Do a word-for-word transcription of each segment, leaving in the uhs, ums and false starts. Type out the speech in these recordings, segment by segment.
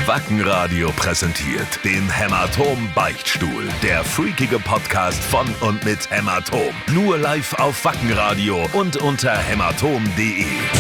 Wackenradio präsentiert den Hämatom-Beichtstuhl. Der freakige Podcast von und mit Hämatom. Nur live auf Wackenradio und unter hämatom punkt de.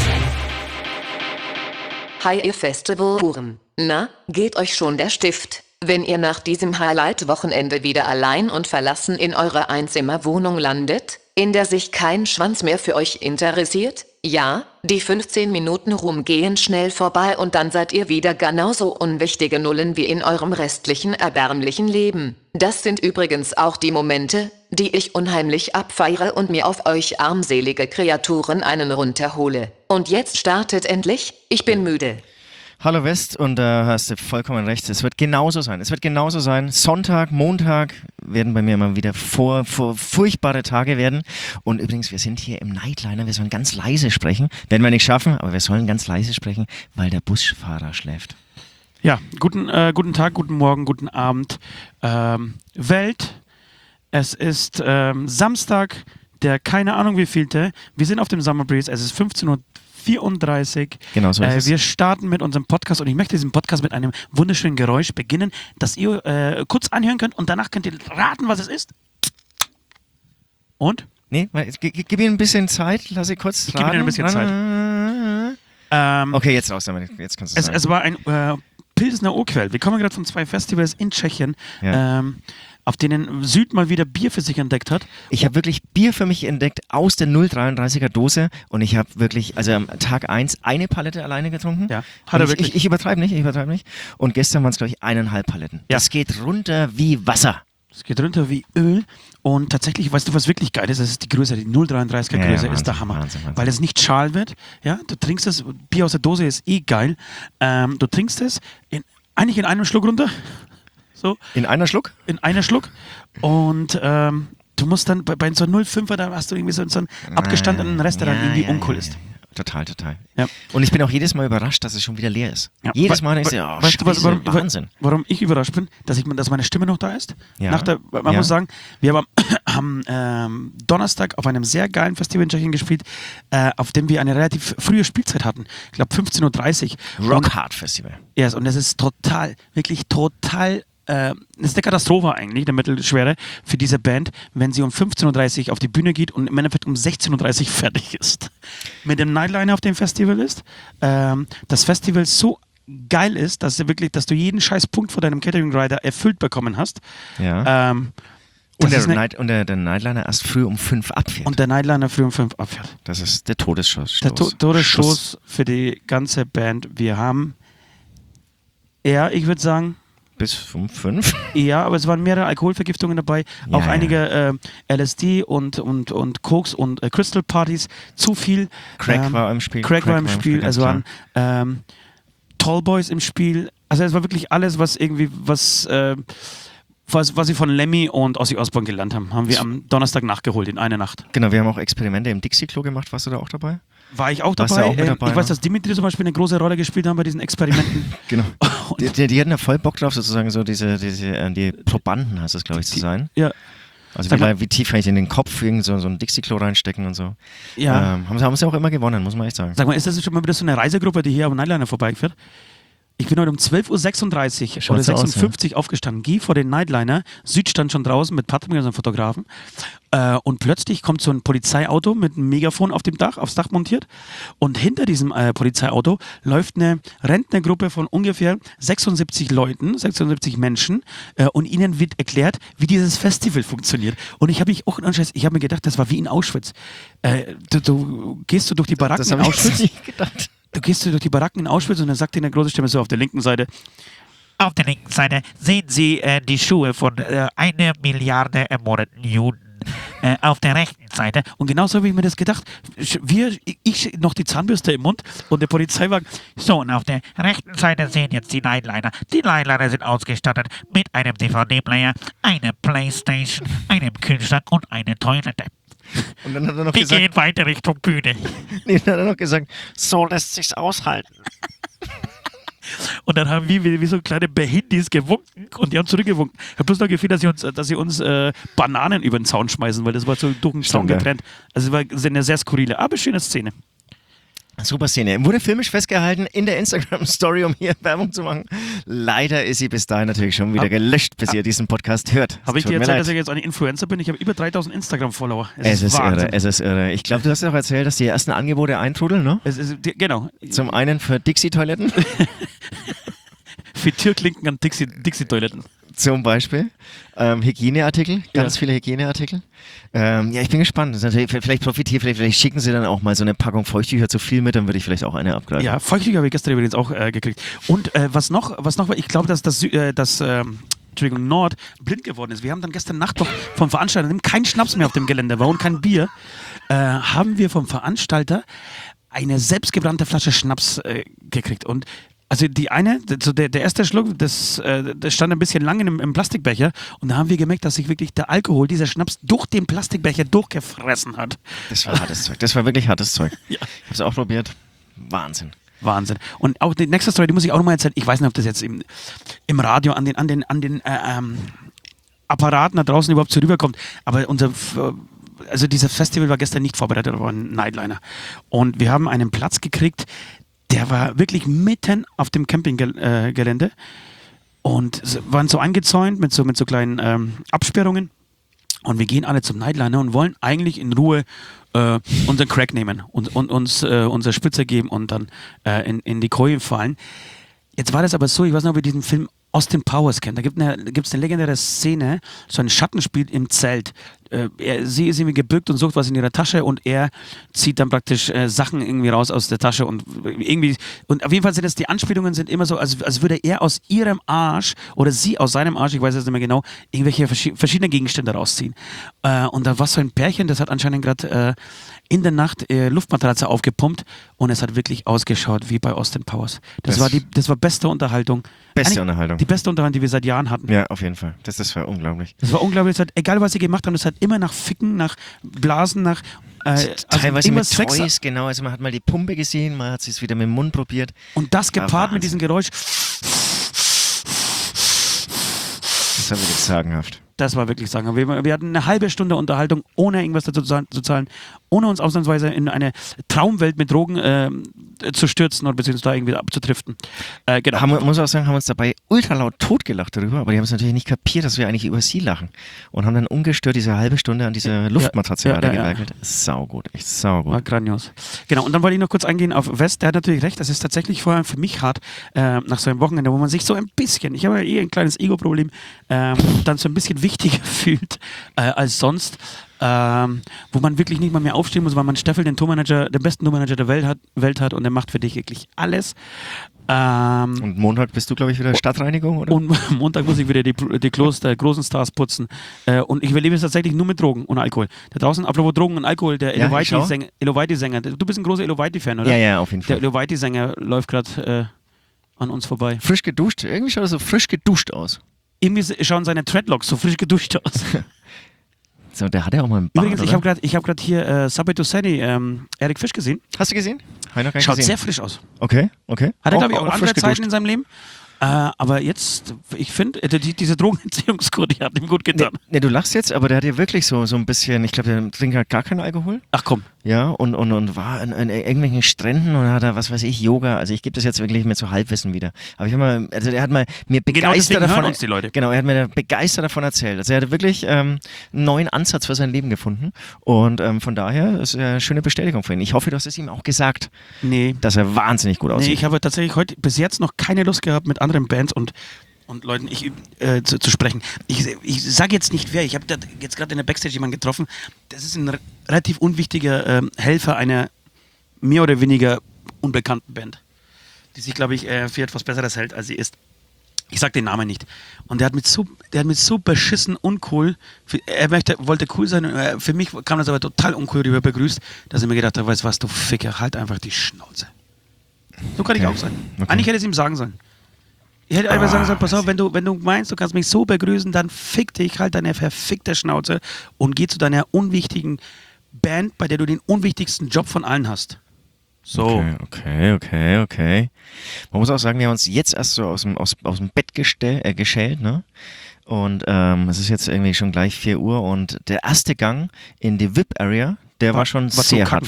Hi ihr Festivalhuren. Na, geht euch schon der Stift, wenn ihr nach diesem Highlight-Wochenende wieder allein und verlassen in eurer Einzimmerwohnung landet, in der sich kein Schwanz mehr für euch interessiert? Ja, die fünfzehn Minuten Ruhm gehen schnell vorbei und dann seid ihr wieder genauso unwichtige Nullen wie in eurem restlichen erbärmlichen Leben. Das sind übrigens auch die Momente, die ich unheimlich abfeiere und mir auf euch armselige Kreaturen einen runterhole. Und jetzt startet endlich, ich bin müde. Hallo West, und da äh, hast du vollkommen recht, es wird genauso sein, es wird genauso sein, Sonntag, Montag werden bei mir mal wieder vor, vor furchtbare Tage werden und übrigens, wir sind hier im Nightliner, wir sollen ganz leise sprechen, werden wir nicht schaffen, aber wir sollen ganz leise sprechen, weil der Busfahrer schläft. Ja, guten, äh, guten Tag, guten Morgen, guten Abend, ähm, Welt, es ist ähm, Samstag, der keine Ahnung wievielte, wir sind auf dem Summer Breeze, es ist fünfzehn Uhr vierunddreißig. Genau so ist äh, es. Wir starten mit unserem Podcast und ich möchte diesen Podcast mit einem wunderschönen Geräusch beginnen, das ihr äh, kurz anhören könnt und danach könnt ihr raten, was es ist. Und? Nee, gib ihm ein bisschen Zeit, lass ich kurz raten. Gib mir ein bisschen Zeit. Ähm, okay, jetzt raus damit, jetzt kannst du es, sagen. es war ein äh, Pilsner Urquell. Wir kommen gerade von zwei Festivals in Tschechien, Ja. ähm, auf denen Süd mal wieder Bier für sich entdeckt hat. Ich habe wirklich Bier für mich entdeckt aus der null Komma dreiunddreißiger Dose und ich habe wirklich, also am Tag eins eine Palette alleine getrunken. Ja, hat er ich, wirklich. Ich, ich übertreibe nicht, ich übertreibe nicht. Und gestern waren es, glaube ich, eineinhalb Paletten. Ja. Das geht runter wie Wasser. Es geht runter wie Öl und tatsächlich, weißt du, was wirklich geil ist? Das ist die Größe, die null Komma dreiunddreißiger Ja, Größe ja, ist der Wahnsinn, Hammer. Wahnsinn, Wahnsinn. Weil es nicht schal wird, ja, du trinkst es, Bier aus der Dose ist eh geil, ähm, du trinkst es in, eigentlich in einem Schluck runter, so, In einer Schluck? in einer Schluck und ähm, du musst dann, bei, bei so einem null Komma fünfer, da hast du irgendwie so, so einen abgestandenen Rest, der dann Ja, irgendwie ja, uncool ja, ist. ja. Total, total. Ja. Und ich bin auch jedes Mal überrascht, dass es schon wieder leer ist. Ja. Jedes Mal Wa- denke ich, wa- oh, weißt du, was, Scheiße, warum, Wahnsinn. warum ich überrascht bin, dass, ich, dass meine Stimme noch da ist? Ja. Nach der, man Ja. muss sagen, wir haben am ähm, Donnerstag auf einem sehr geilen Festival in Tschechien gespielt, äh, auf dem wir eine relativ frühe Spielzeit hatten. Ich glaube fünfzehn Uhr dreißig. Rock Hard Festival. Yes, und es ist total, wirklich total, äh, es ist eine Katastrophe eigentlich, der Mittelschwere für diese Band, wenn sie um fünfzehn Uhr dreißig auf die Bühne geht und im Endeffekt um sechzehn Uhr dreißig fertig ist. Mit dem Nightliner auf dem Festival ist, ähm, das Festival so geil ist, dass du wirklich, dass du jeden scheiß Punkt vor deinem Catering Rider erfüllt bekommen hast. Ja. Ähm, und das der, ist eine, Night, und der, der Nightliner erst früh um fünf abfährt. und der Nightliner früh um fünf abfährt. Das ist der Todesschuss. Der to Todesstoß für die ganze Band. Wir haben, ja, ich würde sagen, Bis um fünf? ja, aber es waren mehrere Alkoholvergiftungen dabei, Ja, auch ja. einige äh, L S D und, und, und Koks und äh, Crystal Partys, zu viel. Crack ähm, war im Spiel. Crack, war im Spiel, ganz es klar. waren ähm, Tallboys im Spiel, also es war wirklich alles, was irgendwie, was, äh, was, was sie von Lemmy und Ozzy Osbourne gelernt haben, haben wir am Donnerstag nachgeholt, in einer Nacht. Genau, wir haben auch Experimente im Dixie-Klo gemacht. Warst du da auch dabei? War ich auch Warst du dabei. auch mit Ähm, dabei, ich weiß, ne? dass Dimitri zum Beispiel eine große Rolle gespielt hat bei diesen Experimenten. Genau. Und- Die, die, die hatten ja voll Bock drauf, sozusagen so diese, diese äh, die Probanden, heißt das, glaube ich, zu sein. Ja, Also Sag wie, mal- wie tief kann ich in den Kopf irgend so, so ein Dixie-Klo reinstecken und so. ja. Ähm, haben, sie, haben sie auch immer gewonnen, muss man echt sagen. Sag mal, ist das schon mal wieder so eine Reisegruppe, die hier am Nightliner vorbeifährt? Ich bin heute um zwölf Uhr sechsunddreißig Schaut oder so aus, sechsundfünfzig aufgestanden, gehe vor den Nightliner, Süd stand schon draußen mit Patrick, unserem Fotografen, äh, und plötzlich kommt so ein Polizeiauto mit einem Megafon auf dem Dach, aufs Dach montiert, und hinter diesem äh, Polizeiauto läuft eine Rentnergruppe von ungefähr sechsundsiebzig Leuten, sechsundsiebzig Menschen, äh, und ihnen wird erklärt, wie dieses Festival funktioniert. Und ich habe mich auch, ich habe mir gedacht, das war wie in Auschwitz. Äh, du, du gehst du durch die Baracken Das in habe ich Auschwitz. nicht gedacht. Du gehst durch die Baracken in Auschwitz und dann sagt dir eine große Stimme so auf der linken Seite: Auf der linken Seite sehen Sie äh, die Schuhe von äh, einer Milliarde ermordeten Juden. Äh, auf der rechten Seite. Und genauso habe ich mir das gedacht. Wir, ich noch die Zahnbürste im Mund und der Polizeiwagen. So, und auf der rechten Seite sehen jetzt die Nightliner. Die Nightliner sind ausgestattet mit einem D V D-Player, einer Playstation, einem Kühlschrank und einer Toilette. Und dann hat er noch Wir gesagt, gehen weiter Richtung Bühne. nee, dann hat er noch gesagt, so lässt sich's aushalten. Und dann haben wir wie, wie so kleine Behindis gewunken und die haben zurückgewunken. Ich habe bloß noch gefehlt, dass sie uns, dass sie uns äh, Bananen über den Zaun schmeißen, weil das war so durch den Zaun geil. getrennt. Also es war eine sehr skurrile, aber schöne Szene. Super Szene. Wurde filmisch festgehalten in der Instagram-Story, um hier Werbung zu machen. Leider ist sie bis dahin natürlich schon wieder Hab- gelöscht, bis ihr diesen Podcast hört. Habe ich Tut dir mir erzählt, leid. dass ich jetzt ein Influencer bin? Ich habe über dreitausend Instagram-Follower. Es ist Wahnsinn. irre, es ist irre. Ich glaube, du hast ja auch erzählt, dass die ersten Angebote eintrudeln, ne? Es ist, die- genau. Zum einen für Dixie-Toiletten, Für Türklinken an Dixie- Dixie-Toiletten. zum Beispiel. Ähm, Hygieneartikel, ganz Ja. viele Hygieneartikel. Ähm, ja, ich bin gespannt. Das ist natürlich, vielleicht profitiert, vielleicht, vielleicht schicken sie dann auch mal so eine Packung Feuchttücher zu viel mit, dann würde ich vielleicht auch eine abgreifen. Ja, Feuchttücher habe ich gestern übrigens auch äh, gekriegt. Und äh, was noch, was noch war, ich glaube, dass das, Sü- äh, das ähm, Entschuldigung, Nord blind geworden ist. Wir haben dann gestern Nacht noch vom Veranstalter, dem kein Schnaps mehr auf dem Gelände war und kein Bier, äh, haben wir vom Veranstalter eine selbstgebrannte Flasche Schnaps äh, gekriegt. Und also die eine, so der, der erste Schluck, das, äh, das stand ein bisschen lang in einem, im Plastikbecher und da haben wir gemerkt, dass sich wirklich der Alkohol, dieser Schnaps, durch den Plastikbecher durchgefressen hat. Das war hartes Zeug. Das war wirklich hartes Zeug. Ja. Ich habe es auch probiert. Wahnsinn. Wahnsinn. Und auch die nächste Story, die muss ich auch nochmal erzählen. Ich weiß nicht, ob das jetzt im, im Radio an den, an den, an den äh, ähm, Apparaten da draußen überhaupt so rüberkommt. Aber unser, äh, also dieses Festival war gestern nicht vorbereitet, aber ein Nightliner. Und wir haben einen Platz gekriegt, der war wirklich mitten auf dem Campinggelände. Und es waren so eingezäunt mit so, mit so kleinen ähm, Absperrungen. Und wir gehen alle zum Nightliner und wollen eigentlich in Ruhe äh, unseren Crack nehmen und, und uns äh, unsere Spitze geben und dann äh, in, in die Koje fallen. Jetzt war das aber so, ich weiß nicht, ob ihr diesen Film Austin Powers kennt. Da gibt es eine, gibt's eine legendäre Szene, so ein Schattenspiel im Zelt. Äh, er, sie ist irgendwie gebückt und sucht was in ihrer Tasche und er zieht dann praktisch äh, Sachen irgendwie raus aus der Tasche und irgendwie, und auf jeden Fall sind es, die Anspielungen sind immer so, als, als würde er aus ihrem Arsch oder sie aus seinem Arsch, ich weiß jetzt nicht mehr genau, irgendwelche verschi- verschiedene Gegenstände rausziehen. Äh, und da war so ein Pärchen, das hat anscheinend gerade äh, in der Nacht äh, Luftmatratze aufgepumpt und es hat wirklich ausgeschaut wie bei Austin Powers. Das, Das- war die, das war beste Unterhaltung. Beste Eigentlich Unterhaltung. Die beste Unterhaltung, die wir seit Jahren hatten. Ja, auf jeden Fall. Das, das war unglaublich. Das war unglaublich. Es hat, egal was sie gemacht haben, das hat immer nach Ficken, nach Blasen, nach äh, also Teilweise immer mit Sex. Toys, genau. Also man hat mal die Pumpe gesehen, man hat es wieder mit dem Mund probiert. Und das Ja, gepaart mit Wahnsinn. diesem Geräusch, Das war wirklich sagenhaft. das war wirklich sagen. Wir, wir hatten eine halbe Stunde Unterhaltung, ohne irgendwas dazu zu zahlen- zu zahlen, ohne uns ausnahmsweise in eine Traumwelt mit Drogen äh, zu stürzen oder beziehungsweise da irgendwie abzudriften. Äh, genau. Haben, wir- muss auch sagen, haben uns dabei ultra laut totgelacht darüber, aber die haben es natürlich nicht kapiert, dass wir eigentlich über sie lachen. Und haben dann ungestört diese halbe Stunde an dieser Luftmatratze ja, ja, weitergewerkelt. Saugut, echt saugut. War grandios. Genau, und dann wollte ich noch kurz eingehen auf West. Der hat natürlich recht, das ist tatsächlich vorher für mich hart, äh, nach so einem Wochenende, wo man sich so ein bisschen, ich habe ja eh ein kleines Ego-Problem, ähm, dann so ein bisschen wichtiger fühlt äh, als sonst. Ähm, wo man wirklich nicht mal mehr aufstehen muss, weil man Steffel, den Tourmanager, den besten Tourmanager der Welt hat, Welt hat und der macht für dich wirklich alles. Ähm, Und Montag bist du, glaube ich, wieder Stadtreinigung, oder? und Montag muss ich wieder die, die Klos der großen Stars putzen. Äh, und ich überlebe es tatsächlich nur mit Drogen und Alkohol. Da draußen, apropos Drogen und Alkohol, der Ja, ich schau. Elovaiti-Sänger, Elovaiti-Sänger, du bist ein großer Elovaiti-Fan, oder? Ja, ja, auf jeden Der Fall. Elovaiti-Sänger läuft gerade äh, an uns vorbei. Frisch geduscht, irgendwie schaut er so frisch geduscht aus. Irgendwie schauen seine Dreadlocks so frisch geduscht aus. So, der hat ja auch mal einen Bart, Übrigens, ich oder? habe gerade hab grad hier äh, Subway to Sunny, ähm, Eric Fisch gesehen. Hast du gesehen? Hab ich noch gar nicht Schaut gesehen. sehr frisch aus. Okay, okay. Hat er, glaube ich, auch, frisch andere Zeiten geduscht. in seinem Leben. Äh, aber jetzt, ich finde, äh, die, diese Drogenentziehungskur, die hat ihm gut Nee, getan. nee, du lachst jetzt, aber der hat ja wirklich so, so ein bisschen, ich glaube, der trinkt halt gar keinen Alkohol. Ach komm. Ja, und, und, und war an, an irgendwelchen Stränden und hat da, was weiß ich, Yoga. Also ich gebe das jetzt wirklich mit so Halbwissen wieder. Aber ich habe mal, also er hat mal mir Genau begeistert deswegen hören davon, uns die Leute. genau, er hat mir da begeistert davon erzählt. Also er hatte wirklich ähm, einen neuen Ansatz für sein Leben gefunden und ähm, von daher ist eine schöne Bestätigung für ihn. Ich hoffe, du hast es ihm auch gesagt, Nee. dass er wahnsinnig gut Nee, aussieht. ich habe tatsächlich heute bis jetzt noch keine Lust gehabt, mit anderen Bands und, und Leuten ich, äh, zu, zu sprechen. Ich, ich sage jetzt nicht wer, ich habe jetzt gerade in der Backstage jemanden getroffen, das ist ein r- relativ unwichtiger ähm, Helfer einer mehr oder weniger unbekannten Band, die sich, glaube ich, äh, für etwas Besseres hält, als sie ist. Ich sag den Namen nicht. Und der hat mit so, der hat mit so beschissen uncool, für, er möchte, wollte cool sein, und, äh, für mich kam das aber total uncool rüber begrüßt, dass ich mir gedacht habe, weißt du was, du Ficker, halt einfach die Schnauze. So kann ich Okay. auch sein. Okay. Eigentlich hätte ich es ihm sagen sollen. Ich hätte einfach Ah, sagen sollen, pass auf, wenn du, wenn du meinst, du kannst mich so begrüßen, dann fick dich, halt deine verfickte Schnauze und geh zu deiner unwichtigen Band, bei der du den unwichtigsten Job von allen hast. So. Okay, okay, okay, okay. Man muss auch sagen, wir haben uns jetzt erst so aus dem, aus, aus dem Bett gestell, äh, geschält, ne? Und ähm, es ist jetzt irgendwie schon gleich vier Uhr und der erste Gang in die V I P-Area, der war, War- schon war zum sehr Kacken. hart.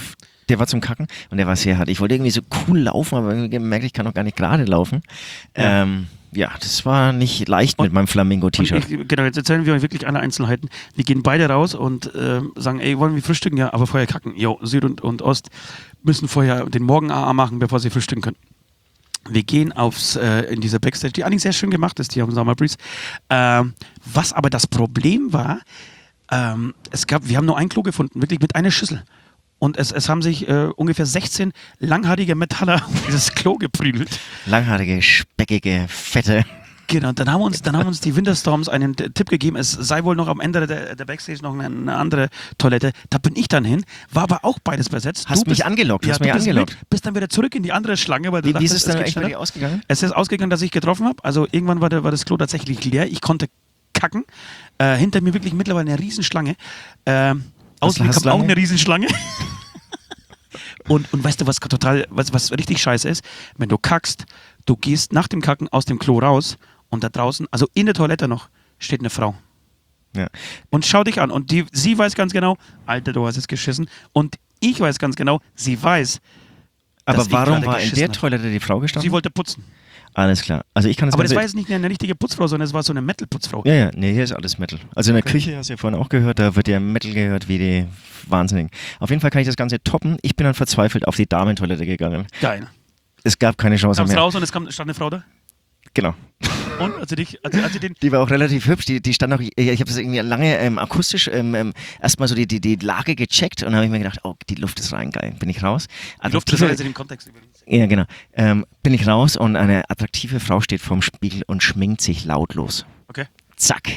Der war zum Kacken und der war sehr hart. Ich wollte irgendwie so cool laufen, aber irgendwie gemerkt, ich kann noch gar nicht gerade laufen. Ja, ähm, ja das war nicht leicht und, mit meinem Flamingo-T-Shirt. Ich, genau, jetzt erzählen wir euch wirklich alle Einzelheiten. Wir gehen beide raus und äh, sagen, ey, wollen wir frühstücken? Ja, aber vorher kacken. Jo, Süd und, und Ost müssen vorher den Morgen-A A machen, bevor sie frühstücken können. Wir gehen aufs, äh, in diese Backstage, die eigentlich sehr schön gemacht ist, hier am Summer Breeze. Ähm, was aber das Problem war, ähm, es gab, wir haben nur ein Klo gefunden, wirklich mit einer Schüssel. Und es, es haben sich äh, ungefähr sechzehn langhaarige Metaller um dieses Klo geprügelt. Langhaarige, speckige, fette. Genau, dann haben uns, dann haben uns die Winterstorms einen Tipp gegeben, es sei wohl noch am Ende der, der Backstage noch eine, eine andere Toilette. Da bin ich dann hin, war aber auch beides besetzt. Hast du mich bist, angelockt, ja, hast mich bist angelockt. Mit, bist dann wieder zurück in die andere Schlange, weil du Wie, dachtest, wie ist es dann geht eigentlich bei schneller. dir ausgegangen? Es ist ausgegangen, dass ich getroffen habe. Also irgendwann war, der, war das Klo tatsächlich leer. Ich konnte kacken. Äh, hinter mir wirklich mittlerweile eine Riesenschlange. Äh, Ausweg kommt auch eine Riesenschlange. Und, und weißt du, was total, was, was richtig scheiße ist? Wenn du kackst, du gehst nach dem Kacken aus dem Klo raus und da draußen, also in der Toilette noch, steht eine Frau. Ja. Und schau dich an. Und die, sie weiß ganz genau, Alter, du hast es geschissen. Und ich weiß ganz genau, sie weiß. Aber warum war in der Toilette die Frau gestanden? Sie wollte putzen. Alles klar. Also ich kann das Aber das Ganze war jetzt nicht eine richtige Putzfrau, sondern es war so eine Metal-Putzfrau. Ja, ja, nee, hier ist alles Metal. Also in der Okay. Küche, hast du ja vorhin auch gehört, da wird ja Metal gehört wie die Wahnsinnigen. Auf jeden Fall kann ich das Ganze toppen. Ich bin dann verzweifelt auf die Damentoilette gegangen. Geil. Es gab keine Chance Kamst mehr. raus und es kam, stand eine Frau da? Genau. Und? Als sie, dich, als sie, als sie den... Die war auch relativ hübsch. Die, die stand auch, ich, ich habe das irgendwie lange ähm, akustisch ähm, ähm, erstmal so die, die, die Lage gecheckt und dann habe ich mir gedacht, oh, die Luft ist rein, geil. Bin ich raus. Die Luft ist also in dem Kontext übrigens. Ja, genau. Ähm, bin ich raus und eine attraktive Frau steht vorm Spiegel und schminkt sich lautlos. Okay. Zack.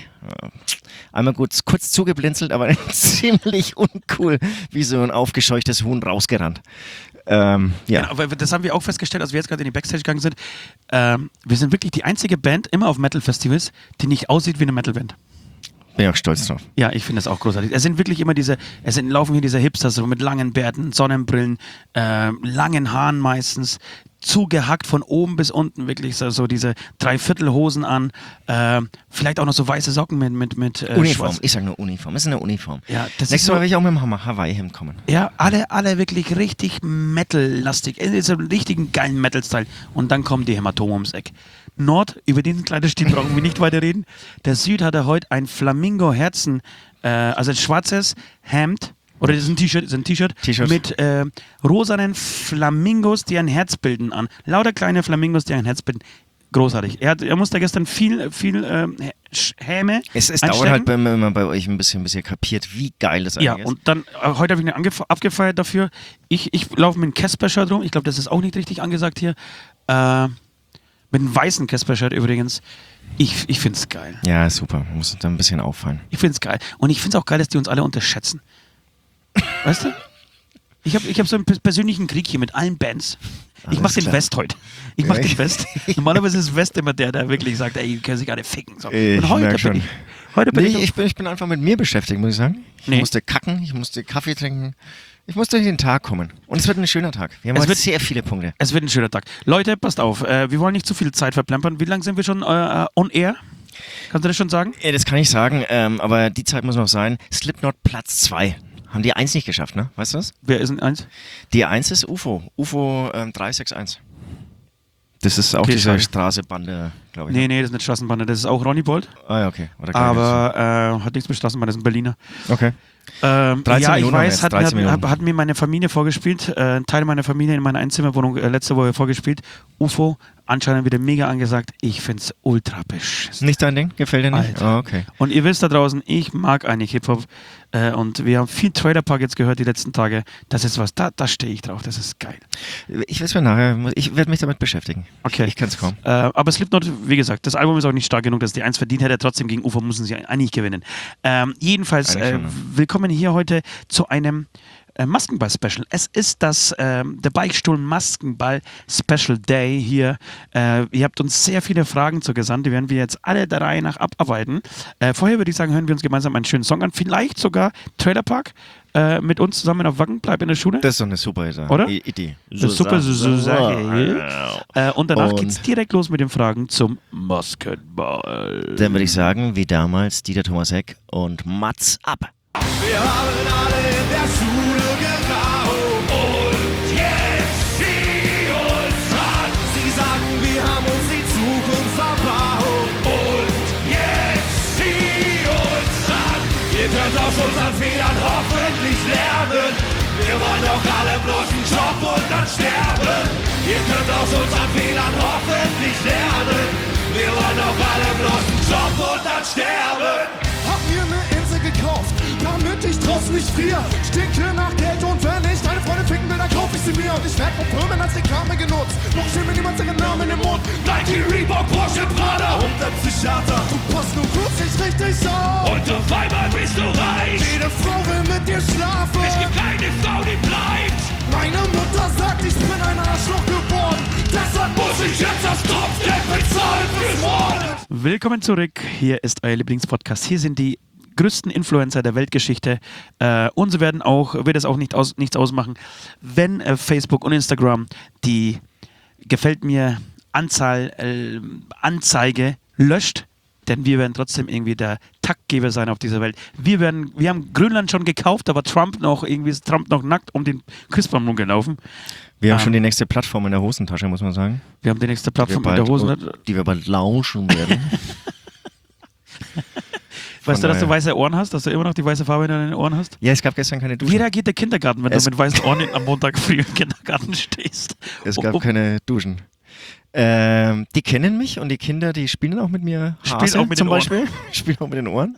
Einmal kurz, kurz zugeblinzelt, aber ziemlich uncool, wie so ein aufgescheuchtes Huhn rausgerannt. Ähm, ja. Genau, weil das haben wir auch festgestellt, als wir jetzt gerade in die Backstage gegangen sind. Ähm, wir sind wirklich die einzige Band immer auf Metal-Festivals, die nicht aussieht wie eine Metal-Band. Bin ich auch stolz drauf. Ja, ich finde das auch großartig. Es sind wirklich immer diese, es sind, laufen hier diese Hipsters so mit langen Bärten, Sonnenbrillen, äh, langen Haaren meistens, zugehackt von oben bis unten, wirklich so, so diese Dreiviertelhosen an, äh, vielleicht auch noch so weiße Socken mit mit mit äh, Uniform, schwarz. ich sage nur Uniform, es ist eine Uniform. Ja, das Nächstes ist so, Mal will ich auch mit dem Hawaii-Hemd kommen. ja, alle, alle wirklich richtig Metal-lastig, in so einem richtigen geilen Metal-Style. Und dann kommen die Hämatome ums Eck. Nord, über diesen Kleiderstil brauchen wir nicht weiter reden. Der Süd hatte heute ein Flamingo-Herzen, äh, also ein schwarzes Hemd, oder das ist ein T-Shirt, ist ein T-Shirt T-Shirt. mit äh, rosanen Flamingos, die ein Herz bilden an. Lauter kleine Flamingos, die ein Herz bilden. Großartig. Er, hat, er musste gestern viel, viel äh, Häme Es, es einstecken. dauert halt, wenn man bei euch ein bisschen, bis ihr kapiert, wie geil das eigentlich Ja, ist. und dann, äh, heute habe ich ihn angef- abgefeiert dafür. Ich, ich laufe mit einem Casper-Shirt rum. Ich glaube, das ist auch nicht richtig angesagt hier. Äh, mit einem weißen Casper-Shirt übrigens. Ich, ich finde es geil. Ja, super. Man muss da ein bisschen auffallen. Ich finde es geil. Und ich finde es auch geil, dass die uns alle unterschätzen. Weißt du? Ich habe ich hab so einen persönlichen Krieg hier mit allen Bands. Ich Alles mache den klar. West heute. Ich mache Ja, den West. Normalerweise ist West immer der, der wirklich sagt, ey, ihr könnt sich alle ficken. So. Ich Und heute merk bin schon. ich, heute bin Nee, ich, ich, bin, ich bin einfach mit mir beschäftigt, muss ich sagen. Ich Nee. musste kacken, ich musste Kaffee trinken. Ich musste durch den Tag kommen. Und es wird ein schöner Tag. Wir haben Es heute wird- sehr viele Punkte. Es wird ein schöner Tag. Leute, passt auf. Äh, wir wollen nicht zu viel Zeit verplempern. Wie lange sind wir schon äh, on air? Kannst du das schon sagen? Ja, das kann ich sagen, ähm, aber die Zeit muss noch sein. Slipknot Platz zwei. Haben die eins nicht geschafft, ne? Weißt du das? Wer ist denn eins? Die eins ist U F O. U F O ähm, drei sechs eins. Das ist auch Okay, diese schade. Straßebande, glaube ich. Nee, nee, das ist nicht Straßenbande. Das ist auch Ronny Bolt. Ah ja, okay. Oder Aber äh, hat nichts mit Straßenbahn, das ist ein Berliner. okay. Ähm, dreizehn ja, ich Minuten haben wir weiß, jetzt, hat, dreizehn hat, Minuten. hat mir meine Familie vorgespielt, äh, ein Teil meiner Familie in meiner Einzimmerwohnung äh, letzte Woche vorgespielt. U F O, anscheinend wieder mega angesagt. Ich find's ultra beschissen. Nicht dein Ding? Gefällt dir nicht? Alter. Oh, okay. Und ihr wisst da draußen, ich mag eigentlich Hip-Hop äh, und wir haben viel Trailer Park jetzt gehört die letzten Tage. Das ist was, da, da stehe ich drauf, das ist geil. Ich weiß mir nachher, ich werde mich damit beschäftigen. Okay. Ich, ich kann es kaum. Äh, aber Slipknot, wie gesagt, das Album ist auch nicht stark genug, dass die eins verdient hätte. Trotzdem gegen U F O müssen sie eigentlich gewinnen. Ähm, jedenfalls, Eigentlich äh, schon, ne? willkommen hier heute zu einem äh, Maskenball-Special. Es ist das ähm, der Beichtstuhl Maskenball Special Day hier. Äh, ihr habt uns sehr viele Fragen zugesandt, die werden wir jetzt alle der Reihe nach abarbeiten. Äh, vorher würde ich sagen, hören wir uns gemeinsam einen schönen Song an. Vielleicht sogar Trailer Park äh, mit uns zusammen auf Wacken, bleib in der Schule. Das ist doch eine super Idee. Oder? I- Idee. Das ist super, so, so Sache. Äh, und danach Und- geht's direkt los mit den Fragen zum Maskenball. Dann würde ich sagen, wie damals, Dieter Thomas Heck und Mats ab. Wir haben alle in der Schule geraucht. aus unseren Fehlern hoffentlich lernen. Wir wollen doch alle bloß einen Job und dann sterben. Ihr könnt aus unseren Fehlern hoffentlich lernen. Wir wollen doch alle bloß einen Job und dann sterben. Hab mir ne Insel gekauft, damit ich draußen nicht friere. Stinke nach Geld und wenn ich deine Freunde ficken will, dann kauf ich sie mir. Und ich werd von Firmen als Reklame genutzt. Noch schön mir niemand ihren Namen im Mund. Nike, Reebok, Porsche, Prada Und der Psychiater, du passt nur kurz nicht richtig auf. und auf einmal bist du reich. Jede Frau will mit dir schlafen. Es gibt keine Frau, die bleibt. Meine Mutter sagt, ich bin ein Arschloch geworden. Deshalb Muss ich jetzt das Kopfgeld bezahlen fürs Mord? Willkommen zurück. Hier ist euer Lieblingspodcast. Hier sind die größten Influencer der Weltgeschichte. Äh, uns werden auch, wird es auch nicht aus, nichts ausmachen, wenn äh, Facebook und Instagram die gefällt mir Anzahl äh, Anzeige löscht. Denn wir werden trotzdem irgendwie der Taktgeber sein auf dieser Welt. Wir werden, wir haben Grönland schon gekauft, aber Trump noch irgendwie ist Trump noch nackt um den Christbaum rumgelaufen. Wir haben Ähm, schon die nächste Plattform in der Hosentasche, muss man sagen. Wir haben die nächste Die Plattform wir in der bald- Hose. Die wir bald lauschen werden. Weißt du, dass du daher- weiße Ohren hast? Dass du immer noch die weiße Farbe in deinen Ohren hast? Ja, es gab gestern keine Duschen. Wie reagiert der Kindergarten, wenn Es- du mit weißen Ohren am Montag früh im Kindergarten stehst? Es Oh, gab oh. keine Duschen. Ähm, die kennen mich und die Kinder, die spielen auch mit mir Spielen Hase auch mit zum den Ohren. Beispiel. Spielen auch mit den Ohren.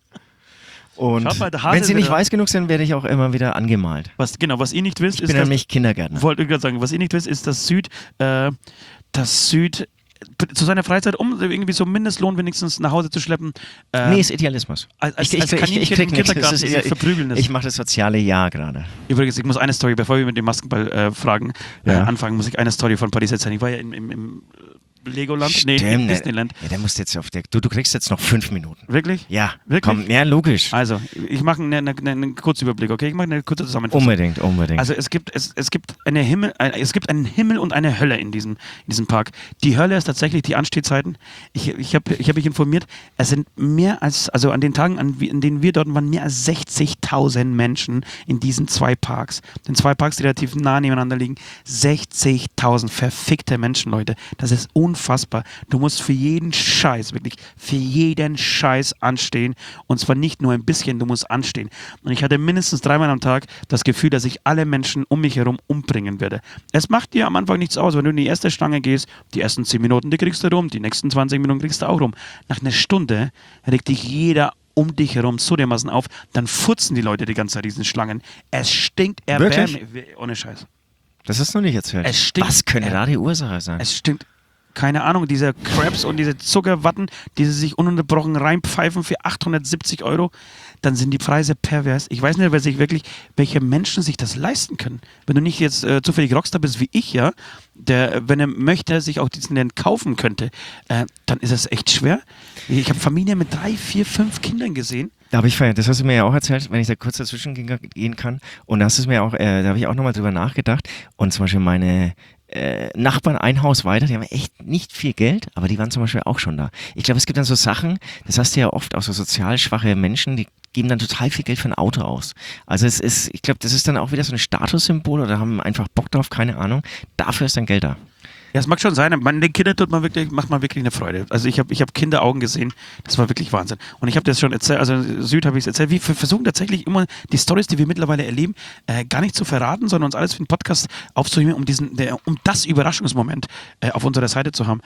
Und Schaut mal, der Hase wenn sie ist nicht wieder- weiß genug sind, werde ich auch immer wieder angemalt. Was, genau, was ihr nicht wisst, Ich ist, bin dass, nämlich Kindergärtner. wollte ich gerade sagen, was ihr nicht wisst, ist, dass Süd, äh, dass Süd zu seiner Freizeit, um irgendwie so Mindestlohn wenigstens nach Hause zu schleppen, äh, Nee, ist Idealismus. als, als, ich, ich, als ich, Kaninchen ich krieg im nichts. Kindergarten Das ist, sich verprügeln ist. ich mache das soziale Jahr gerade. Übrigens, ich muss eine Story, bevor wir mit dem Maskenball-Fragen äh, Ja. anfangen, muss ich eine Story von Paris erzählen. Ich war ja im, im, im Legoland, nee, im Stimmt. Disneyland. Ja, der muss jetzt auf der. Du, du kriegst jetzt noch fünf Minuten. Wirklich? Ja, Wirklich? komm, ja, logisch. Also, ich mache einen eine, eine, einen Kurzüberblick, okay? Ich mache eine kurze Zusammenfassung. Unbedingt, unbedingt. Also es gibt, es, es gibt eine Himmel, äh, es gibt einen Himmel und eine Hölle in diesem, in diesem Park. Die Hölle ist tatsächlich die Anstehzeiten. Ich, ich habe ich hab mich informiert, es sind mehr als, also an den Tagen, an, an denen wir dort waren, mehr als sechzigtausend Menschen in diesen zwei Parks. Den zwei Parks, die relativ nah nebeneinander liegen. sechzigtausend verfickte Menschen, Leute. Das ist unfassbar. Du musst für jeden Scheiß, wirklich für jeden Scheiß anstehen. Und zwar nicht nur ein bisschen, du musst anstehen. Und ich hatte mindestens dreimal am Tag das Gefühl, dass ich alle Menschen um mich herum umbringen werde. Es macht dir am Anfang nichts aus, wenn du in die erste Schlange gehst, die ersten zehn Minuten, die kriegst du rum, die nächsten zwanzig Minuten kriegst du auch rum. Nach einer Stunde regt dich jeder um dich herum so dermaßen auf, dann futzen die Leute die ganze Zeit diesen Schlangen. Es stinkt erbärmlich. Ohne Scheiß. das hast du noch nicht erzählt. Es stinkt- Was könnte äh, da die Ursache sein? Es stinkt, keine Ahnung, diese Crabs und diese Zuckerwatten, die sie sich ununterbrochen reinpfeifen für achthundertsiebzig Euro, dann sind die Preise pervers. Ich weiß nicht, wer sich wirklich, welche Menschen sich das leisten können. Wenn du nicht jetzt äh, zufällig Rockstar bist wie ich, ja, der, wenn er möchte, sich auch diesen Land kaufen könnte, äh, dann ist es echt schwer. Ich habe Familien mit drei, vier, fünf Kindern gesehen. Da habe ich feiert, das hast du mir ja auch erzählt, wenn ich da kurz dazwischen gehen, gehen kann. Und da hast du es mir auch, äh, da habe ich auch nochmal drüber nachgedacht. Und zum Beispiel meine äh, Nachbarn ein Haus weiter, die haben echt nicht viel Geld, aber die waren zum Beispiel auch schon da. Ich glaube, es gibt dann so Sachen, das hast du ja oft auch so sozial schwache Menschen, die geben dann total viel Geld für ein Auto aus. Also es ist, ich glaube, das ist dann auch wieder so ein Statussymbol oder haben einfach Bock drauf, keine Ahnung. Dafür ist dann Geld da. Ja, es mag schon sein, man, den Kindern tut man wirklich, macht man wirklich eine Freude. Also ich habe ich hab Kinderaugen gesehen, das war wirklich Wahnsinn. Und ich habe das schon erzählt, also Süd habe ich es erzählt, wir versuchen tatsächlich immer die Stories, die wir mittlerweile erleben, äh, gar nicht zu verraten, sondern uns alles für den Podcast aufzunehmen, um diesen, der, um das Überraschungsmoment äh, auf unserer Seite zu haben.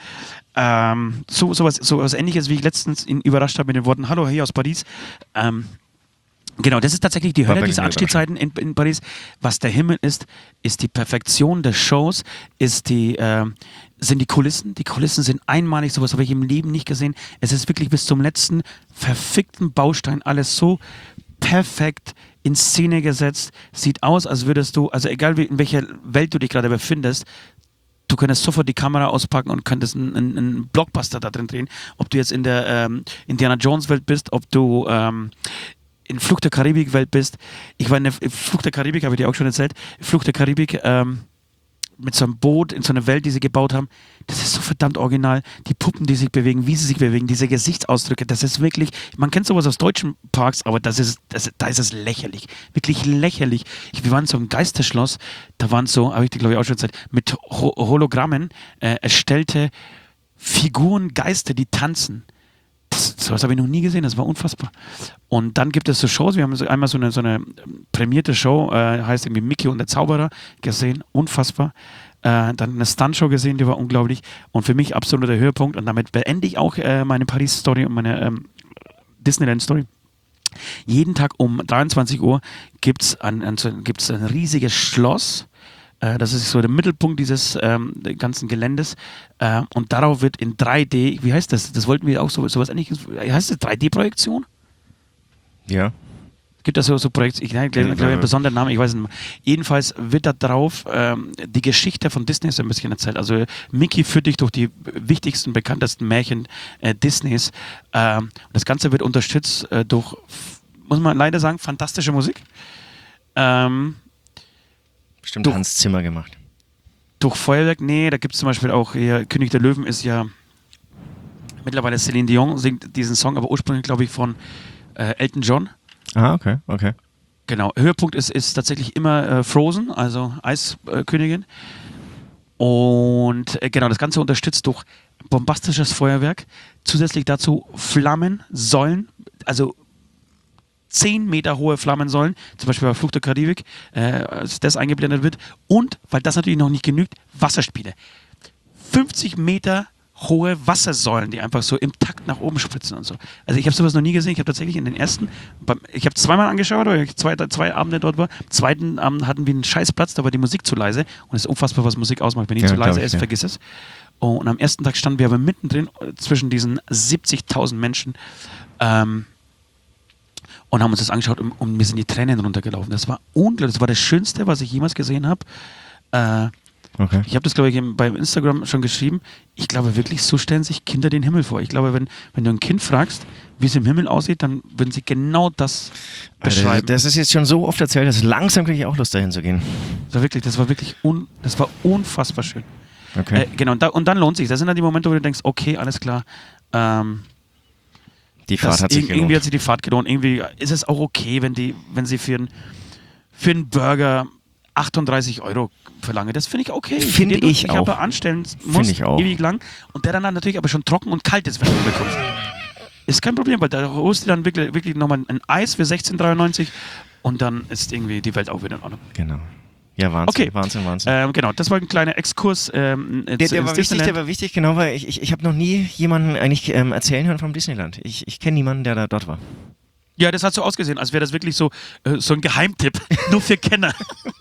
Ähm, so, so, was, so was Ähnliches, wie ich letztens ihn überrascht habe mit den Worten, hallo, hier aus Paris. Ähm, Genau, das ist tatsächlich die War Hölle, bei diese mir Anstehzeiten in, in Paris. Was der Himmel ist, ist die Perfektion der Shows, ist die, äh, sind die Kulissen. Die Kulissen sind einmalig, sowas habe ich im Leben nicht gesehen. Es ist wirklich bis zum letzten verfickten Baustein alles so perfekt in Szene gesetzt. Sieht aus, als würdest du, also egal wie, in welcher Welt du dich gerade befindest, du könntest sofort die Kamera auspacken und könntest einen, einen, einen Blockbuster da drin drehen. Ob du jetzt in der ähm, Indiana Jones Welt bist, ob du ähm, in Fluch der Karibik-Welt bist. Ich war in der Fluch der Karibik, habe ich dir auch schon erzählt. Fluch der Karibik ähm, mit so einem Boot in so einer Welt, die sie gebaut haben. Das ist so verdammt original. Die Puppen, die sich bewegen, wie sie sich bewegen, diese Gesichtsausdrücke, das ist wirklich, man kennt sowas aus deutschen Parks, aber das ist, das, da ist es lächerlich. Wirklich lächerlich. Ich, wir waren so im Geisterschloss, da waren so, habe ich dir glaube ich auch schon erzählt, mit Ho- Hologrammen äh, erstellte Figuren, Geister, die tanzen. das, sowas habe ich noch nie gesehen, das war unfassbar. Und dann gibt es so Shows, wir haben so einmal so eine, so eine prämierte Show, äh, heißt irgendwie Mickey und der Zauberer, gesehen, unfassbar. Äh, dann eine Stuntshow gesehen, die war unglaublich. Und für mich absoluter Höhepunkt. Und damit beende ich auch äh, meine Paris-Story und meine ähm, Disneyland-Story. Jeden Tag um dreiundzwanzig Uhr gibt es ein, ein, gibt's ein riesiges Schloss. Äh, das ist so der Mittelpunkt dieses ähm, ganzen Geländes. Äh, und darauf wird in drei D, wie heißt das? Das wollten wir auch so sowas ähnliches. Heißt das drei D-Projektion? Ja. Gibt es so, so Projekte, ich glaube, glaub, einen besonderen Namen, ich weiß nicht mehr. Jedenfalls wird da drauf ähm, die Geschichte von Disney so ein bisschen erzählt. Also Mickey führt dich durch die wichtigsten, bekanntesten Märchen äh, Disneys. Ähm, das Ganze wird unterstützt äh, durch, muss man leider sagen, fantastische Musik. Ähm, Bestimmt durch, Hans Zimmer gemacht. Durch Feuerwerk, nee, da gibt es zum Beispiel auch, hier, König der Löwen ist ja mittlerweile Celine Dion, singt diesen Song, aber ursprünglich, glaube ich, von äh, Elton John. Ah, okay, okay. Genau, Höhepunkt ist, ist tatsächlich immer äh, Frozen, also Eiskönigin. Und äh, genau, das Ganze unterstützt durch bombastisches Feuerwerk. Zusätzlich dazu Flammensäulen, also zehn Meter hohe Flammensäulen, zum Beispiel bei Fluch der Karibik, äh, als das eingeblendet wird. Und, weil das natürlich noch nicht genügt, Wasserspiele. fünfzig Meter hohe Wassersäulen, die einfach so im Takt nach oben spritzen und so. Also ich habe sowas noch nie gesehen. Ich habe tatsächlich in den ersten, ich habe zweimal angeschaut, weil ich zwei, zwei Abende dort war. Am zweiten Abend hatten wir einen Scheißplatz, da war die Musik zu leise. Und es ist unfassbar, was Musik ausmacht. Wenn die Ja, zu leise ich, ist, ja. vergiss es. Und am ersten Tag standen wir aber mittendrin zwischen diesen siebzigtausend Menschen ähm, und haben uns das angeschaut und, und mir sind die Tränen runtergelaufen. Das war unglaublich. Das war das Schönste, was ich jemals gesehen habe. Äh, Okay. Ich habe das, glaube ich, beim Instagram schon geschrieben. Ich glaube wirklich, so stellen sich Kinder den Himmel vor. Ich glaube, wenn, wenn du ein Kind fragst, wie es im Himmel aussieht, dann würden sie genau das beschreiben. Also, das ist jetzt schon so oft erzählt, dass langsam kriege ich auch Lust, dahin zu gehen. Das war wirklich, das war wirklich un, das war unfassbar schön. Okay. Äh, genau, und, da, und dann lohnt sich. Das sind dann die Momente, wo du denkst, okay, alles klar. Ähm, Die Fahrt das, hat sich irgendwie gelohnt. hat sich die Fahrt gelohnt. Irgendwie ist es auch okay, wenn, die, wenn sie für einen für einen Burger achtunddreißig Euro verlange. Das finde ich okay. Finde Den du ich dich auch. aber anstellen musst, Finde ich auch. ewig lang. Und der dann, dann natürlich aber schon trocken und kalt ist, wenn du bekommst. Ist kein Problem, weil da holst du dann wirklich, wirklich nochmal ein Eis für sechzehn dreiundneunzig und dann ist irgendwie die Welt auch wieder in Ordnung. Genau. Ja, Wahnsinn, Okay. Wahnsinn, Wahnsinn. Ähm, genau, das war ein kleiner Exkurs. Ähm, Der, der, war wichtig, der war wichtig, genau, weil ich, ich, ich habe noch nie jemanden eigentlich ähm, erzählen hören vom Disneyland. Ich, ich kenne niemanden, der da dort war. Ja, das hat so ausgesehen, als wäre das wirklich so, äh, so ein Geheimtipp, nur für Kenner.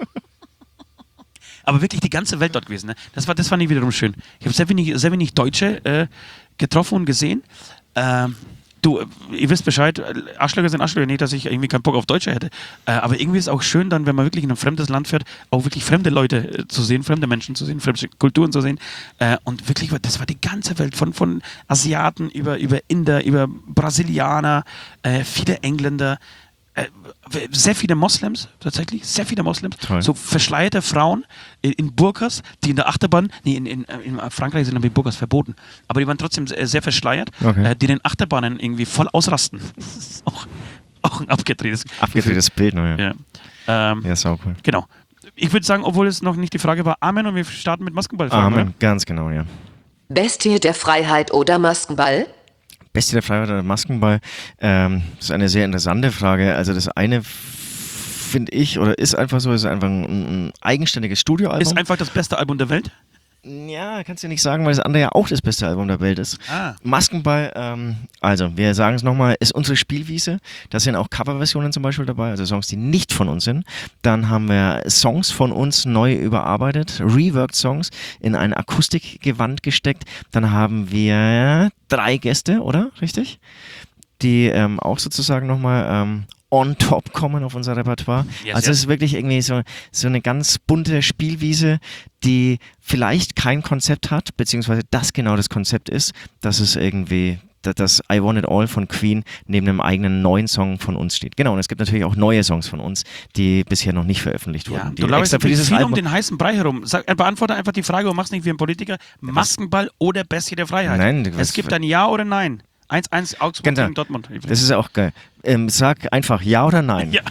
Aber wirklich die ganze Welt dort gewesen. Ne? Das, war, das fand ich wiederum schön. Ich habe sehr wenig, sehr wenig Deutsche äh, getroffen und gesehen. Ähm, du, ihr wisst Bescheid, Arschlöcher sind Arschlöcher, nicht, dass ich irgendwie keinen Bock auf Deutsche hätte. Äh, aber irgendwie ist es auch schön dann, wenn man wirklich in ein fremdes Land fährt, auch wirklich fremde Leute äh, zu sehen, fremde Menschen zu sehen, fremde Kulturen zu sehen. Äh, und wirklich, das war die ganze Welt, von, von Asiaten über, über Inder, über Brasilianer, äh, viele Engländer, äh, sehr viele Moslems, tatsächlich, sehr viele Moslems, Toll. so verschleierte Frauen in, in Burkas, die in der Achterbahn, nee, in, in, in Frankreich sind die Burkas verboten, aber die waren trotzdem sehr, sehr verschleiert, Okay. äh, die in den Achterbahnen irgendwie voll ausrasten. Das ist auch, auch ein abgedrehtes Abgedrehtes Bild, ne? Ja, Ja, ähm, ja sau cool. genau. Ich würde sagen, obwohl es noch nicht die Frage war, Amen und wir starten mit Maskenballfragen. Amen, oder? ganz genau, ja. Bestie der Freiheit oder Maskenball? Beste der Freiheit oder Maskenball? Ähm, das ist eine sehr interessante Frage. Also das eine finde ich, oder ist einfach so, ist einfach ein, ein eigenständiges Studioalbum. Ist einfach das beste Album der Welt. Ja, kannst du nicht sagen, weil das andere ja auch das beste Album der Welt ist. Ah. Maskenball, ähm, also wir sagen es nochmal, ist unsere Spielwiese. Da sind auch Coverversionen zum Beispiel dabei, also Songs, die nicht von uns sind. Dann haben wir Songs von uns neu überarbeitet, reworked Songs in ein Akustikgewand gesteckt. Dann haben wir drei Gäste, oder? Richtig? Die ähm, auch sozusagen nochmal ähm, on top kommen auf unser Repertoire. Yes, also yes. es ist wirklich irgendwie so, so eine ganz bunte Spielwiese, die vielleicht kein Konzept hat, beziehungsweise das genau das Konzept ist, dass es irgendwie, dass das I Want It All von Queen neben einem eigenen neuen Song von uns steht. Genau, und es gibt natürlich auch neue Songs von uns, die bisher noch nicht veröffentlicht wurden. Ja, die du laufst extra für dieses viel um Album. den heißen Brei herum. Sag, äh, beantworte einfach die Frage und mach's nicht wie ein Politiker. Maskenball oder Bestie der Freiheit? Nein, du- es was- gibt ein Ja oder Nein. eins eins Augsburg Genau. gegen Dortmund. Das ist auch geil. Ähm, sag einfach Ja oder Nein Ja.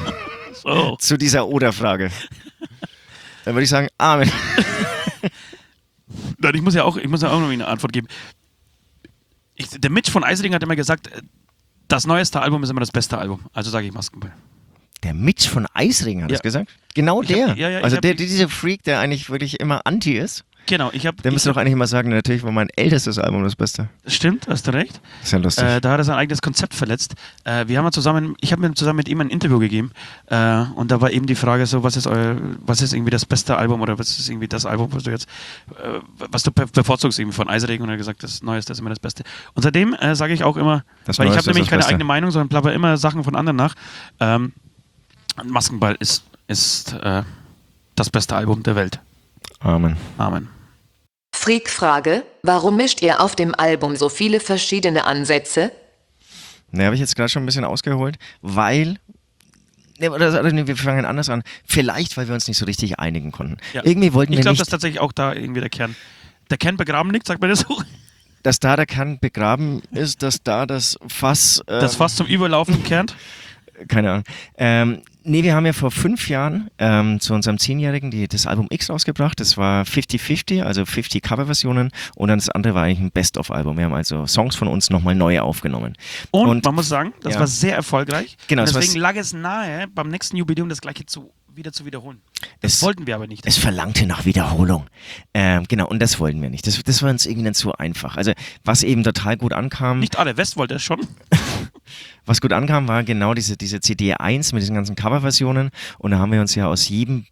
So. zu dieser Oder-Frage. Dann würde ich sagen, Amen. Nein, ich muss ja auch, ich muss ja auch noch eine Antwort geben. Ich, der Mitch von Eisring hat immer gesagt, das neueste Album ist immer das beste Album. Also sage ich Maskenball. Der Mitch von Eisring hat Ja. das gesagt? Genau Ich der. hab- ja, ja, ich also hab- der, dieser Freak, der eigentlich wirklich immer anti ist. Genau, ich habe. Der müsste doch eigentlich immer sagen, natürlich war mein ältestes Album das Beste. Stimmt, hast du recht. Das ist ja lustig. Äh, da hat er sein eigenes Konzept verletzt. Äh, wir haben ja zusammen, ich habe mir zusammen mit ihm ein Interview gegeben äh, und da war eben die Frage so, was ist euer, was ist irgendwie das beste Album oder was ist irgendwie das Album, was du jetzt, äh, was du bevorzugst irgendwie von Eisregen, und er hat gesagt, das Neueste ist immer das Beste. Und seitdem äh, sage ich auch immer, Das weil ich Neueste habe nämlich ist das keine Beste. eigene Meinung, sondern plapper immer Sachen von anderen nach. Ähm, Maskenball ist, ist äh, das beste Album der Welt. Amen. Amen. Freak-Frage, warum mischt ihr auf dem Album so viele verschiedene Ansätze? Ne, habe ich jetzt gerade schon ein bisschen ausgeholt, weil. Ne, oder, oder nee, wir fangen anders an. Vielleicht, weil wir uns nicht so richtig einigen konnten. Ja. Irgendwie wollten Ich wir glaube, nicht, dass tatsächlich auch da irgendwie der Kern, der Kern begraben liegt, sagt man das so? dass da der Kern begraben ist, dass da das Fass. Ähm, Das fast zum Überlaufen kernt. Keine Ahnung. Ähm, nee, wir haben ja vor fünf Jahren ähm, zu unserem Zehnjährigen die, das Album X rausgebracht. Das war fünfzig fünfzig, also fünfzig Coverversionen. Und dann das andere war eigentlich ein Best-of-Album. Wir haben also Songs von uns nochmal neu aufgenommen. Und, Und- man muss sagen, das ja. war sehr erfolgreich. Genau, Und es war deswegen s- lag es nahe, beim nächsten Jubiläum das gleiche zu, wieder zu wiederholen. Das Es- wollten wir aber nicht. Es verlangte nach Wiederholung. Ähm, genau, und das wollten wir nicht. Das, das war uns irgendwie dann zu einfach. Also, was eben total gut ankam, Nicht alle, West wollte es schon. was gut ankam, war genau diese, diese C D eins mit diesen ganzen Coverversionen. Und da haben wir uns ja aus jedem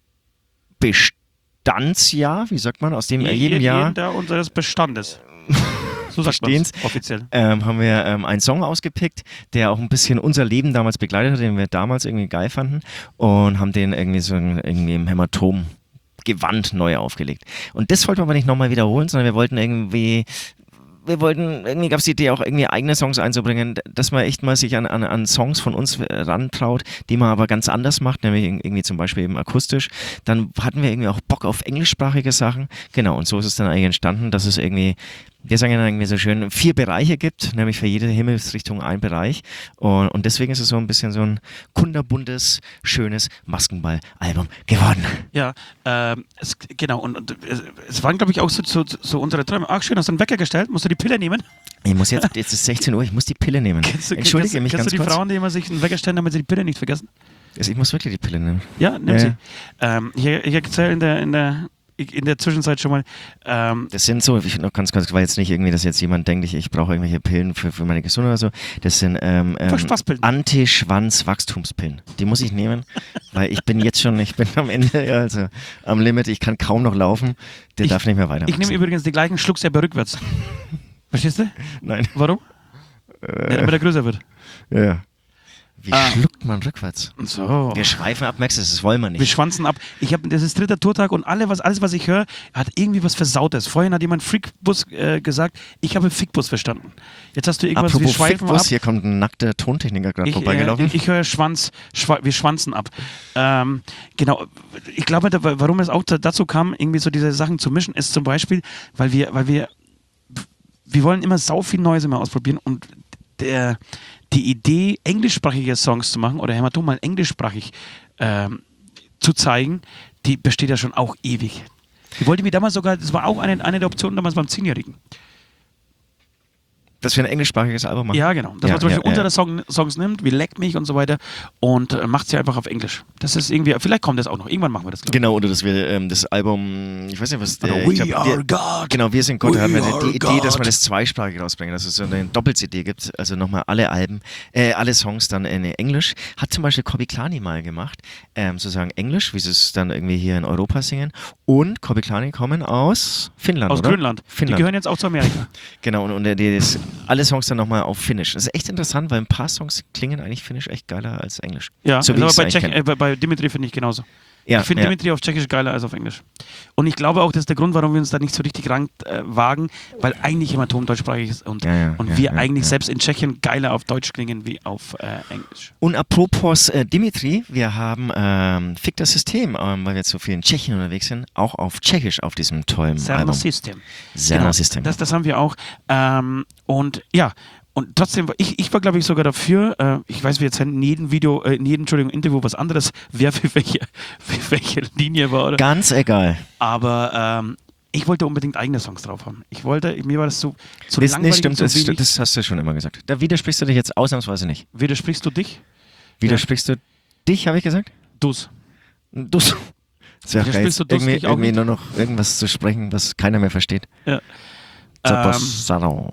Bestandsjahr, wie sagt man, aus dem Je- jedem jeden Jahr Jahr unseres Bestandes. So sagt man Verstehen's? offiziell. ähm, haben wir ähm, einen Song ausgepickt, der auch ein bisschen unser Leben damals begleitet hat, den wir damals irgendwie geil fanden, und haben den irgendwie so in- irgendwie im Hämatom Gewand neu aufgelegt. Und das wollten wir aber nicht nochmal wiederholen, sondern wir wollten irgendwie, wir wollten, irgendwie gab es die Idee auch irgendwie eigene Songs einzubringen, dass man echt mal sich an, an, an Songs von uns äh, rantraut, die man aber ganz anders macht, nämlich irgendwie zum Beispiel eben akustisch. Dann hatten wir irgendwie auch Bock auf englischsprachige Sachen. Genau, und so ist es dann eigentlich entstanden, dass es irgendwie, wir sagen ja irgendwie so schön, vier Bereiche gibt, nämlich für jede Himmelsrichtung ein Bereich. Und, und deswegen ist es so ein bisschen so ein kunderbuntes, schönes Maskenball-Album geworden. Ja, ähm, es, genau. Und, und es, es waren, glaube ich, auch so, so, so unsere Träume. Ach, schön, hast du einen Wecker gestellt? Musst du die Pille nehmen? Ich muss jetzt, jetzt ist sechzehn Uhr, ich muss die Pille nehmen. Kennst du, Entschuldige kennst, mich kennst ganz du die kurz. Frauen, die immer sich einen Wecker stellen, damit sie die Pille nicht vergessen? Also ich muss wirklich die Pille nehmen. Ja, nimm Ja, sie. ja. Ähm, ich ich erzähle in der, in, der, in der Zwischenzeit schon mal. Ähm, Das sind so, ich noch ganz kurz, weil jetzt nicht irgendwie, dass jetzt jemand denkt, ich, ich brauche irgendwelche Pillen für, für meine Gesundheit oder so. Das sind ähm, ähm, Spaßpillen. Anti-Schwanz-Wachstumspillen. Die muss ich nehmen, weil ich bin jetzt schon, ich bin am Ende, ja, also am Limit, ich kann kaum noch laufen. Der Ich- darf nicht mehr weiter. ich nehme übrigens die gleichen, schluck's aber rückwärts. Verstehst du? Nein. Warum? Ja, damit er größer wird. Ja, ja. Wie Ah. schluckt man rückwärts? So. Wir schweifen ab, Max, das wollen wir Wir nicht. schwanzen ab. Ich habe, das ist dritter Tourtag und alle, was, alles, was ich höre, hat irgendwie was Versautes. Vorhin hat jemand Freakbus äh, gesagt, ich habe Fickbus verstanden. Jetzt hast du irgendwas, wir Apropos schweifen Fickbus, ab. hier kommt ein nackter Tontechniker gerade Ich, vorbeigelaufen. äh, ich, ich höre Schwanz, schwa wir schwanzen ab. Ähm, genau, ich glaube, da, warum es auch da, dazu kam, irgendwie so diese Sachen zu mischen, ist zum Beispiel, weil wir, weil wir, wir wollen immer sau viel Neues immer ausprobieren und der, die Idee, englischsprachige Songs zu machen oder Hämatom mal englischsprachig ähm, zu zeigen, die besteht ja schon auch ewig. Die wollte mir damals sogar, das war auch eine, eine der Optionen damals beim Zehnjährigen. Dass wir ein englischsprachiges Album machen. Ja, genau. Dass Ja, man zum Beispiel ja, unsere ja. Song, Songs nimmt, wie Leck mich und so weiter und äh, macht sie einfach auf Englisch. Das ist irgendwie, vielleicht kommt das auch noch. Irgendwann machen wir das, glaube ich. Genau, oder dass wir ähm, das Album, ich weiß nicht, was Oder äh, We ich glaub, Are wir, God. Genau, wir sind Gott, da We haben wir Are die, die Idee, dass wir God. das zweisprachig rausbringen, dass es so eine Doppel-C D gibt, also nochmal alle Alben, äh, alle Songs dann in Englisch. Hat zum Beispiel Kobi Klani mal gemacht, ähm, sozusagen Englisch, wie sie es dann irgendwie hier in Europa singen. Und Kobi Klani kommen aus Finnland, Aus oder? Grönland. Finnland. Die gehören jetzt auch zu Amerika. Genau, und, und äh, die, das, alle Songs dann nochmal auf Finnisch. Das ist echt interessant, weil ein paar Songs klingen eigentlich Finnisch echt geiler als Englisch. Ja, so ist wie aber ich's bei, eigentlich Tschech, kenn. äh, bei, bei Dimitri finde ich genauso. Ja, ich finde ja. Dimitri auf Tschechisch geiler als auf Englisch. Und ich glaube auch, das ist der Grund, warum wir uns da nicht so richtig ran äh, wagen, weil eigentlich Hämatom deutschsprachig ist und, Ja, ja, und ja, wir ja, eigentlich ja. selbst in Tschechien geiler auf Deutsch klingen wie auf äh, Englisch. Und apropos äh, Dimitri, wir haben ähm, Fick das System, ähm, weil wir jetzt so viel in Tschechien unterwegs sind, auch auf Tschechisch auf diesem tollen Cerner Album. System. Cerner System. Das, das haben wir auch. Ähm, und ja, und trotzdem, war- ich, ich war glaube ich sogar dafür, äh, ich weiß, wir jetzt in jedem Video, äh, in jedem Entschuldigung, Interview was anderes, wer für welche, für welche Linie war. Oder? Ganz egal. Aber ähm, Ich wollte unbedingt eigene Songs drauf haben. Ich wollte, mir war das so zu Das, langweilig. nee, stimmt, und das, zu wenig. das hast du schon immer gesagt. Da widersprichst du dich jetzt ausnahmsweise nicht. Widersprichst du dich? Widersprichst du dich, habe ich gesagt? Du's. Du. Das wäre geil, Widersprichst du das irgendwie, nicht auch irgendwie nicht? nur noch irgendwas zu sprechen, was keiner mehr versteht. Ja. Ähm,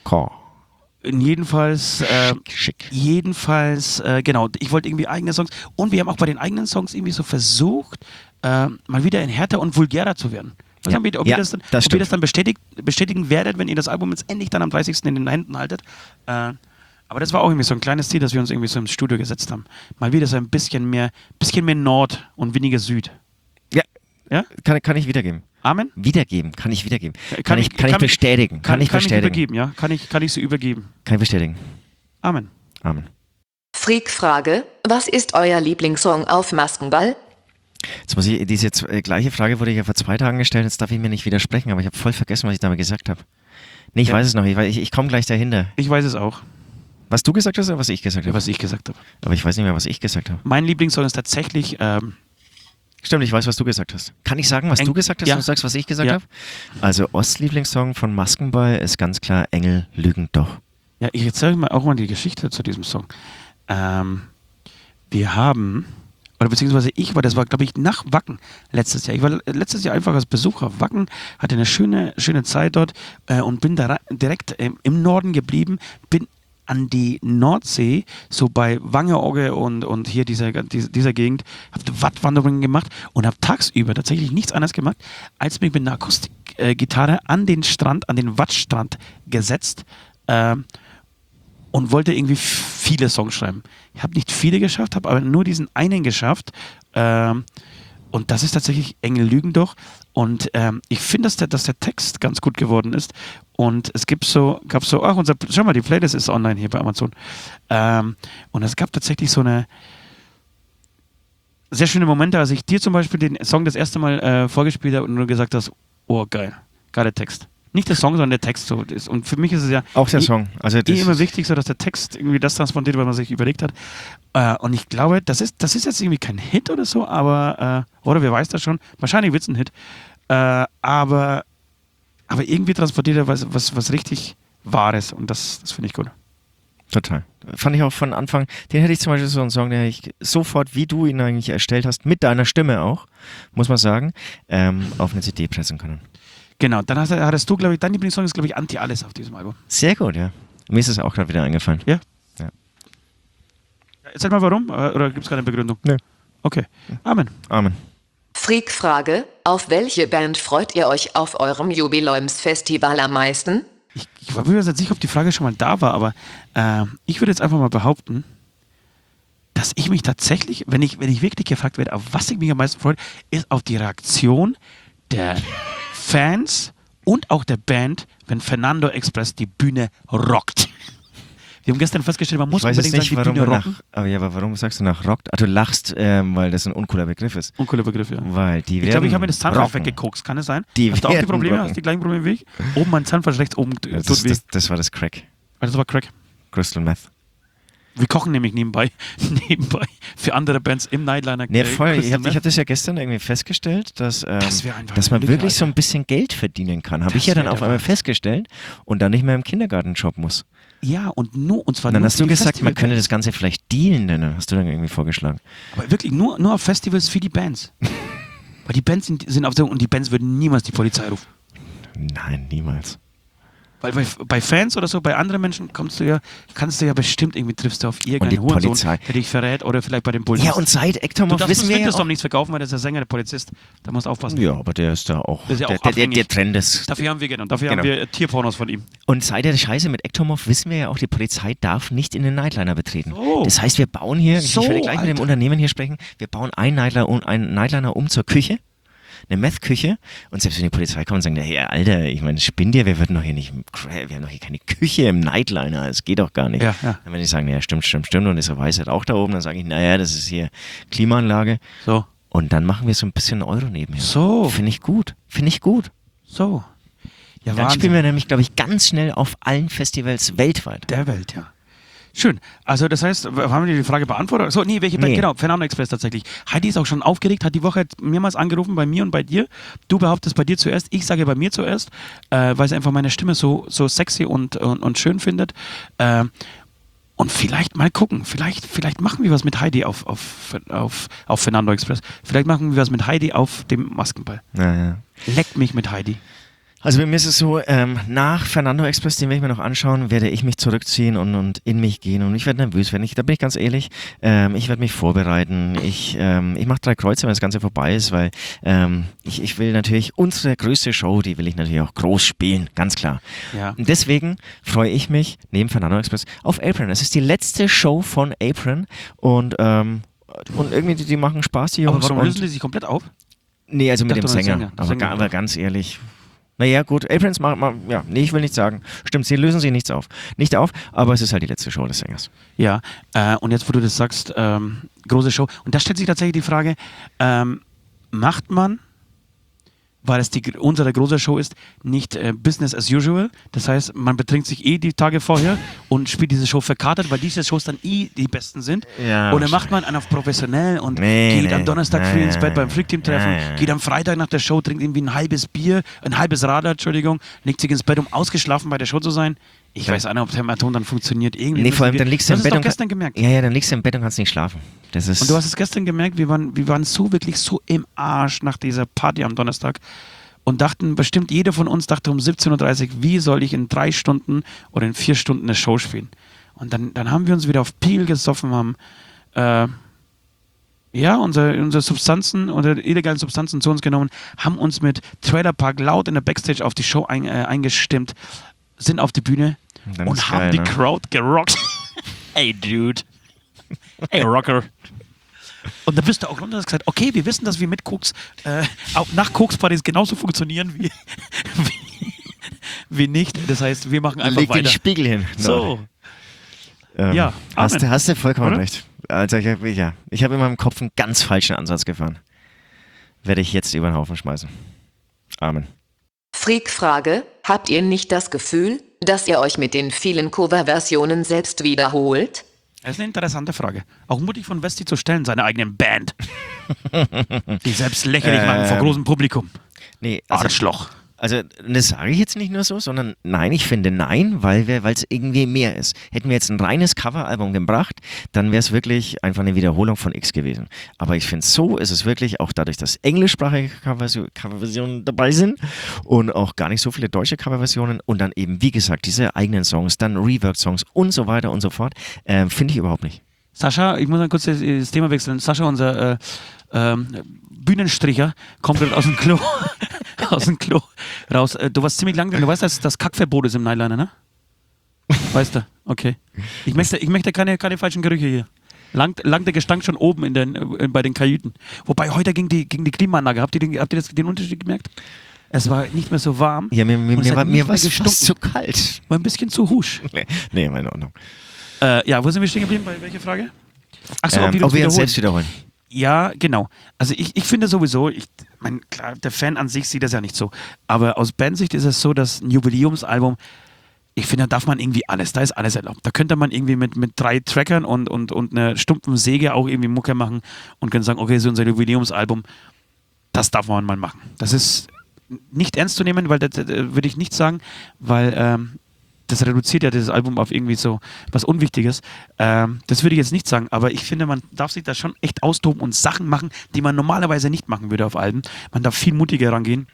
Jedenfalls, äh, Schick. jedenfalls, äh, genau, ich wollte irgendwie eigene Songs und wir haben auch bei den eigenen Songs irgendwie so versucht, äh, mal wieder in härter und vulgärer zu werden. Was Ja. haben wir, ob, Ja, ihr das dann, das ob ihr das stimmt. dann bestätigt, bestätigen werdet, wenn ihr das Album jetzt endlich dann am dreißigsten in den Händen haltet. Äh, aber das war auch irgendwie so ein kleines Ziel, das wir uns irgendwie so im Studio gesetzt haben. Mal wieder so ein bisschen mehr, bisschen mehr Nord und weniger Süd. Ja, Ja? kann, kann ich wiedergeben. Amen? Wiedergeben, kann ich wiedergeben. Kann, Kann ich, ich- kann ich kann- bestätigen. Kann, ich kann bestätigen. ich übergeben, ja? Kann ich, kann ich sie übergeben. Kann ich bestätigen. Amen. Amen. Freak-Frage, was ist euer Lieblingssong auf Maskenball? Jetzt muss ich, diese z- äh, gleiche Frage wurde ich ja vor zwei Tagen gestellt, jetzt darf ich mir nicht widersprechen, aber ich habe voll vergessen, was ich damit gesagt habe. Nee, ich Ja. weiß es noch, ich, weiß- ich, ich komme gleich dahinter. Ich weiß es auch, Was du gesagt hast oder was ich gesagt habe? was ich gesagt habe. Aber ich weiß nicht mehr, was ich gesagt habe. Mein Lieblingssong ist tatsächlich, ähm, Stimmt, ich weiß, was du gesagt hast. Kann ich sagen, was Eng- du gesagt hast ja. und du sagst, was ich gesagt Ja. habe? Also Ostlieblingssong von Maskenball ist ganz klar Engel lügen doch. ja, ich erzähle mal auch mal die Geschichte zu diesem Song. Ähm, wir haben, oder beziehungsweise ich war, das war glaube ich nach Wacken letztes Jahr. Ich war letztes Jahr einfach als Besucher auf Wacken, hatte eine schöne, schöne Zeit dort äh, und bin da rei- direkt ähm, im Norden geblieben, bin an die Nordsee, so bei Wangerooge und, und hier dieser, dieser, dieser Gegend, habe Wattwanderungen gemacht und habe tagsüber tatsächlich nichts anderes gemacht, als mich mit einer Akustikgitarre an den Strand, an den Wattstrand gesetzt ähm, und wollte irgendwie f- viele Songs schreiben. Ich habe nicht viele geschafft, habe aber nur diesen einen geschafft. Ähm, und das ist tatsächlich Engel lügen doch. Und ähm, ich finde, dass der, dass der Text ganz gut geworden ist. Und es gibt so, gab so, ach, unser, schau mal, die Playlist ist online hier bei Amazon. Ähm, und es gab tatsächlich so eine sehr schöne Momente, als ich dir zum Beispiel den Song das erste Mal äh, vorgespielt habe und du gesagt hast, oh geil, geiler Text. Nicht der Song, sondern der Text. So. Das- Und für mich ist es ja Auch der eh- Song. Also eh das immer ist- wichtig, so dass der Text irgendwie das transportiert, was man sich überlegt hat. Äh, und ich glaube, das ist, das ist jetzt irgendwie kein Hit oder so, aber, äh, oder wer weiß das schon, wahrscheinlich wird es ein Hit. Äh, aber, aber irgendwie transportiert er was, was, was richtig Wahres und das, das finde ich gut. Total. Fand ich auch von Anfang, den hätte ich zum Beispiel so einen Song, den hätte ich sofort, wie du ihn eigentlich erstellt hast, mit deiner Stimme auch, muss man sagen, ähm, auf eine C D pressen können. Genau, dann hast, hattest du, glaube ich, dein Lieblingssong ist, glaube ich, Anti-Alles auf diesem Album. Sehr gut, ja. Mir ist es auch gerade wieder eingefallen. Ja? Ja. Erzähl mal warum, äh, oder gibt es keine Begründung? Nö. Okay, Amen. Amen. Freak-Frage, auf welche Band freut ihr euch auf eurem Jubiläumsfestival am meisten? Ich, ich war mir jetzt nicht, ob die Frage schon mal da war, aber äh, ich würde jetzt einfach mal behaupten, dass ich mich tatsächlich, wenn ich, wenn ich wirklich gefragt werde, auf was ich mich am meisten freue, ist auf die Reaktion der Fans und auch der Band, wenn Fernando Express die Bühne rockt. Wir haben gestern festgestellt, man muss Ich weiß jetzt unbedingt nicht, sagen, die warum Bühne du nach, rocken. aber ja, aber warum sagst du nach rockt? Ah, du lachst, ähm, weil das ein uncooler Begriff ist. Uncooler Begriff, ja. Weil die Ich glaube, ich habe mir werden das Zahnfleisch rocken. weggekokst, kann es sein? Die Hast du auch die werden Probleme? rocken. Hast du die gleichen Probleme wie ich? Oben mein Zahnfleisch, rechts oben t- Das, tut ist, weh. das, das war das Crack. Das war Crack. Crystal Meth. Wir kochen nämlich nebenbei, nebenbei für andere Bands im Nightliner. Nee, äh, voll. Ich Crystal habe Meth. ich hab das ja gestern irgendwie festgestellt, dass, ähm, Das wär einfach dass man eine Lücke, wirklich so Alter. ein bisschen Geld verdienen kann. Habe Das ich ja dann wär auf der einmal Wahnsinn. festgestellt und dann nicht mehr im Kindergartenjob muss. Ja, und nur, und zwar Und dann nur hast für du die gesagt, man könnte Festivalbands. das Ganze vielleicht dealen, ne? Hast du dann irgendwie vorgeschlagen. Aber wirklich nur, nur auf Festivals für die Bands. Weil die Bands sind, sind auf der, und die Bands würden niemals die Polizei rufen. Nein, niemals. Weil bei, bei Fans oder so, bei anderen Menschen kommst du ja, kannst du ja bestimmt irgendwie triffst du auf Und die irgendeinen Hurensohn, Polizei. der dich verrät oder vielleicht bei dem Bullen. Ja, und seit du Ektomov darfst wissen wir ja das auch... doch nichts verkaufen, weil das ist der Sänger, der Polizist. Da musst du aufpassen. Ja, aber der ist da auch... Der ist ja auch der, der, der, abhängig. der Trend ist... Dafür haben wir genau, dafür Genau. haben wir Tierpornos von ihm. Und seit der Scheiße mit Ektomov wissen wir ja auch, die Polizei darf nicht in den Nightliner betreten. So. Das heißt, wir bauen hier, So, ich werde gleich mit dem Alter. Unternehmen hier sprechen, wir bauen einen Nightliner, um, einen Nightliner um zur Küche, eine Meth-Küche, und selbst wenn die Polizei kommt und sagt, hey, Alter, ich meine, spinnt ihr, wir würden doch hier nicht, wir haben doch hier keine Küche im Nightliner, das geht doch gar nicht. Ja, ja. Dann wenn die sagen, ja, stimmt, stimmt, stimmt, und ist ein weißer Rauch da oben, dann sage ich, naja, das ist hier Klimaanlage. So. Und dann machen wir so ein bisschen Euro nebenher. So. Finde ich gut, finde ich gut. So. Ja, Dann Wahnsinn. spielen wir nämlich, glaube ich, ganz schnell auf allen Festivals weltweit. Der Welt, ja. Schön. Also das heißt, haben wir die Frage beantwortet? So, nee, welche Band? Nee. Genau, Fernando Express tatsächlich. Heidi ist auch schon aufgeregt, hat die Woche mehrmals angerufen bei mir und bei dir. Du behauptest bei dir zuerst, ich sage bei mir zuerst, äh, weil sie einfach meine Stimme so, so sexy und, und, und schön findet. Äh, und vielleicht mal gucken, vielleicht, vielleicht machen wir was mit Heidi auf, auf, auf, auf Fernando Express. Vielleicht machen wir was mit Heidi auf dem Maskenball. Ja, ja. Leck mich mit Heidi. Also bei mir ist es so, ähm, nach Fernando Express, den werde ich mir noch anschauen, werde ich mich zurückziehen und, und in mich gehen und ich werde nervös werden. Ich, da bin ich ganz ehrlich, ähm, ich werde mich vorbereiten. Ich, ähm, ich mache drei Kreuze, wenn das Ganze vorbei ist, weil ähm, ich, ich will natürlich unsere größte Show, die will ich natürlich auch groß spielen, ganz klar. Ja. Und deswegen freue ich mich, neben Fernando Express, auf Apron. Es ist die letzte Show von Apron und, ähm, und irgendwie, die, die machen Spaß, die Jungs. Aber warum und, lösen die sich komplett auf? Nee, also mit Ich dem dachte, Sänger. Sänger. Aber, Sänger, ga, ja. aber ganz ehrlich. Naja, gut, Aprons machen, ma, ja, nee, ich will nichts sagen. Stimmt, sie lösen sich nichts auf. Nicht auf, aber es ist halt die letzte Show des Sängers. Ja, äh, und jetzt, wo du das sagst, ähm, große Show. Und da stellt sich tatsächlich die Frage, ähm, macht man, weil es die, unsere große Show ist, nicht äh, Business as usual? Das heißt, man betrinkt sich eh die Tage vorher und spielt diese Show verkatert, weil diese Shows dann eh die besten sind. Ja, Oder macht man einen auf professionell und Nee, geht nee. am Donnerstag Ja, früh ins ja, Bett ja. beim Freak-Team-Treffen, Ja, ja. geht am Freitag nach der Show, trinkt irgendwie ein halbes Bier, ein halbes Radler, Entschuldigung, legt sich ins Bett, um ausgeschlafen bei der Show zu sein. Ich Ja. weiß auch nicht, ob Hämaton dann funktioniert. Irgendwie Nee, müssen vor allem, wir- dann liegst du Du im hast Bett es und doch gestern gemerkt. Ja, ja, dann liegst du im Bett und kannst nicht schlafen. Das ist Und du hast es gestern gemerkt, wir waren, wir waren so wirklich so im Arsch nach dieser Party am Donnerstag und dachten, bestimmt jeder von uns dachte um siebzehn Uhr dreißig, wie soll ich in drei Stunden oder in vier Stunden eine Show spielen? Und dann, dann haben wir uns wieder auf Pegel gesoffen, haben äh, ja, unsere, unsere Substanzen, unsere illegalen Substanzen zu uns genommen, haben uns mit Trailer Park laut in der Backstage auf die Show ein, äh, eingestimmt, sind auf die Bühne Dann und ist haben geil, die ne? Crowd gerockt. Hey, Dude. Hey, Rocker. Und da bist du auch runter und hast gesagt, okay, wir wissen, dass wir mit Koks, äh, auch nach Kokspartys genauso funktionieren wie, wie, wie nicht. Das heißt, wir machen einfach Leg den weiter. Spiegel hin. So. Ähm, Ja, hast, Amen. du- hast du vollkommen Oder? recht. Also ich habe ja, ich hab in meinem Kopf einen ganz falschen Ansatz gefahren. Werde ich jetzt über den Haufen schmeißen. Amen. Freak-Frage, habt ihr nicht das Gefühl, dass ihr euch mit den vielen Cover-Versionen selbst wiederholt? Das ist eine interessante Frage. Auch mutig von Westi zu stellen, seine eigenen Band. Die selbst lächerlich machen vor Ähm. großem Publikum. Nee, also, Arschloch. also das sage ich jetzt nicht nur so, sondern nein, ich finde nein, weil wir, weil es irgendwie mehr ist. Hätten wir jetzt ein reines Coveralbum gebracht, dann wäre es wirklich einfach eine Wiederholung von X gewesen. Aber ich finde, so ist es wirklich, auch dadurch, dass englischsprachige Coverversion- Coverversionen dabei sind und auch gar nicht so viele deutsche Coverversionen und dann eben, wie gesagt, diese eigenen Songs, dann Rework-Songs und so weiter und so fort, äh, finde ich überhaupt nicht. Sascha, ich muss mal kurz das, das Thema wechseln. Sascha, unser äh, ähm, Bühnenstricher, kommt gerade aus dem Klo, aus dem Klo raus. Äh, Du warst ziemlich lang drin. Du weißt, dass das Kackverbot ist im Nightliner, ne? Weißt du? Okay. Ich möchte, ich möchte keine, keine falschen Gerüche hier. Langt, langt der Gestank schon oben in den, äh, bei den Kajüten. Wobei heute ging die, ging die Klimaanlage. Habt ihr, den, habt ihr das, den Unterschied gemerkt? Es war nicht mehr so warm. Ja, mir, mir, Und es mir, hat war, nicht mir mehr war es gestunken. fast zu kalt. War ein bisschen zu husch. Nee, nee, war in Ordnung. Äh, ja, wo sind wir stehen geblieben? Bei welcher Frage? Achso, Ähm, ob wir ob uns wir uns wiederholen. selbst wiederholen. Ja, genau. Also ich, ich finde sowieso, ich mein, klar, der Fan an sich sieht das ja nicht so. Aber aus Bandsicht ist es so, dass ein Jubiläumsalbum, ich finde, da darf man irgendwie alles, da ist alles erlaubt. Da könnte man irgendwie mit, mit drei Trackern und, und, und einer stumpfen Säge auch irgendwie Mucke machen und können sagen, okay, so unser Jubiläumsalbum, das darf man mal machen. Das ist nicht ernst zu nehmen, weil das, das würde ich nicht sagen, weil ähm, das reduziert ja das Album auf irgendwie so was Unwichtiges. Ähm, das würde ich jetzt nicht sagen, aber ich finde, man darf sich da schon echt austoben und Sachen machen, die man normalerweise nicht machen würde auf Alben. Man darf viel mutiger rangehen.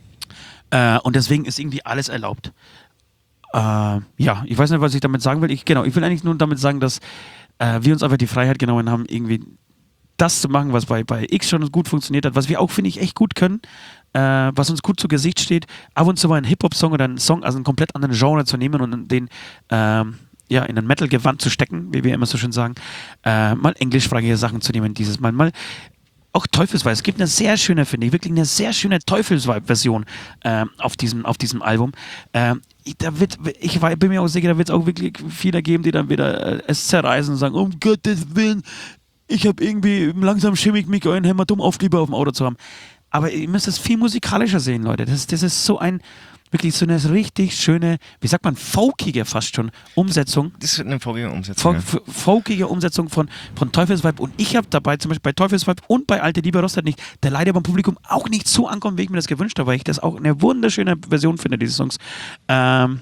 Äh, und deswegen ist irgendwie alles erlaubt. Äh, ja, ich weiß nicht, was ich damit sagen will. Ich, genau, ich will eigentlich nur damit sagen, dass äh, wir uns einfach die Freiheit genommen haben, irgendwie das zu machen, was bei, bei X schon gut funktioniert hat, was wir auch, finde ich, echt gut können, äh, was uns gut zu Gesicht steht, ab und zu mal einen Hip-Hop-Song oder einen Song aus einem komplett anderen Genre zu nehmen und den ähm, ja, in ein Metal-Gewand zu stecken, wie wir immer so schön sagen, äh, mal englischsprachige Sachen zu nehmen dieses Mal, mal auch Teufelsweib. Es gibt eine sehr schöne, finde ich, wirklich eine sehr schöne Teufelsweib-Version äh, auf, diesem, auf diesem Album. Äh, ich, da wird, ich war, bin mir auch sicher, da wird es auch wirklich viele geben, die dann wieder äh, es zerreißen und sagen, um Gottes Willen, ich habe irgendwie langsam schimmig mich euren Hämatom auf lieber auf dem Auto zu haben. Aber ihr müsst es viel musikalischer sehen, Leute. Das, das ist so ein, Wirklich so eine richtig schöne, wie sagt man, folkige fast schon Umsetzung. Das ist eine folgige Umsetzung. Fol- f- folkige Umsetzung von, von Teufelsweib. Und ich habe dabei zum Beispiel bei Teufelsweib und bei Alte Liebe Rostet nicht, der leider beim Publikum auch nicht so ankommt, wie ich mir das gewünscht habe, weil ich das auch eine wunderschöne Version finde, diese Songs. Ähm,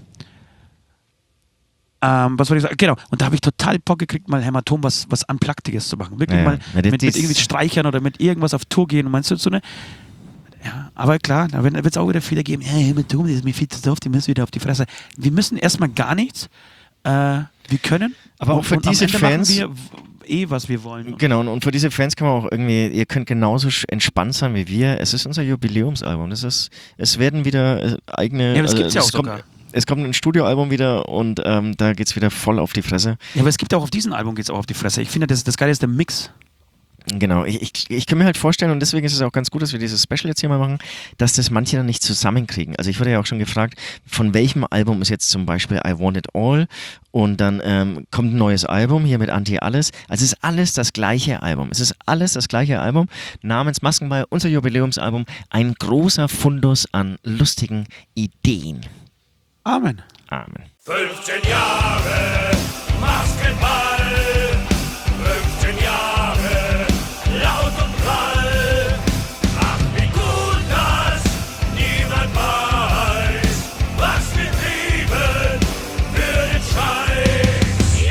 ähm, was wollte ich sagen? Genau. Und da habe ich total Bock gekriegt, mal Hämatom was, was Unpluggediges zu machen. Wirklich Ja, mal ja, das mit, mit ist- irgendwie Streichern oder mit irgendwas auf Tour gehen. Und meinst du, so eine. Ja, aber klar, da wird es auch wieder Fehler geben. Ja, Hämatom, das ist mir viel zu doof, die müssen wieder auf die Fresse. Wir müssen erstmal gar nichts. Äh, wir können. Aber auch und, für und am diese Ende Fans- machen wir eh, was wir wollen. Genau, und für diese Fans kann man auch irgendwie, ihr könnt genauso sch- entspannt sein wie wir. Es ist unser Jubiläumsalbum. Das ist, es werden wieder äh, eigene. Ja, das gibt's ja es auch kommt, sogar. Es kommt ein Studioalbum wieder und ähm, da geht's wieder voll auf die Fresse. Ja, aber es gibt auch auf diesem Album geht's auch auf die Fresse. Ich finde, das, das Geile ist der Mix. Genau, ich, ich, ich kann mir halt vorstellen, und deswegen ist es auch ganz gut, dass wir dieses Special jetzt hier mal machen, dass das manche dann nicht zusammenkriegen. Also ich wurde ja auch schon gefragt, von welchem Album ist jetzt zum Beispiel I Want It All und dann ähm, kommt ein neues Album hier mit Anti Alles. Also es ist alles das gleiche Album. Es ist alles das gleiche Album namens Maskenball, unser Jubiläumsalbum, ein großer Fundus an lustigen Ideen. Amen. Amen. fünfzehn Jahre Maskenball, fünfzehn Jahre laut und prall. Ach, wie gut, dass niemand weiß, was wir trieben für den Scheiß.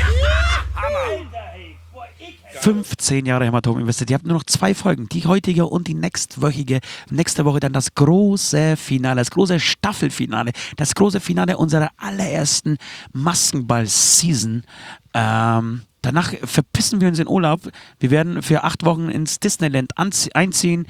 fünfzehn Jahre Hämatom investiert. Ihr habt nur noch zwei Folgen, die heutige und die nächstwöchige. Nächste Woche dann das große Finale, das große Staffelfinale, das große Finale unserer allerersten Maskenball-Season. Ähm, danach verpissen wir uns in Urlaub. Wir werden für acht Wochen ins Disneyland anzie- einziehen.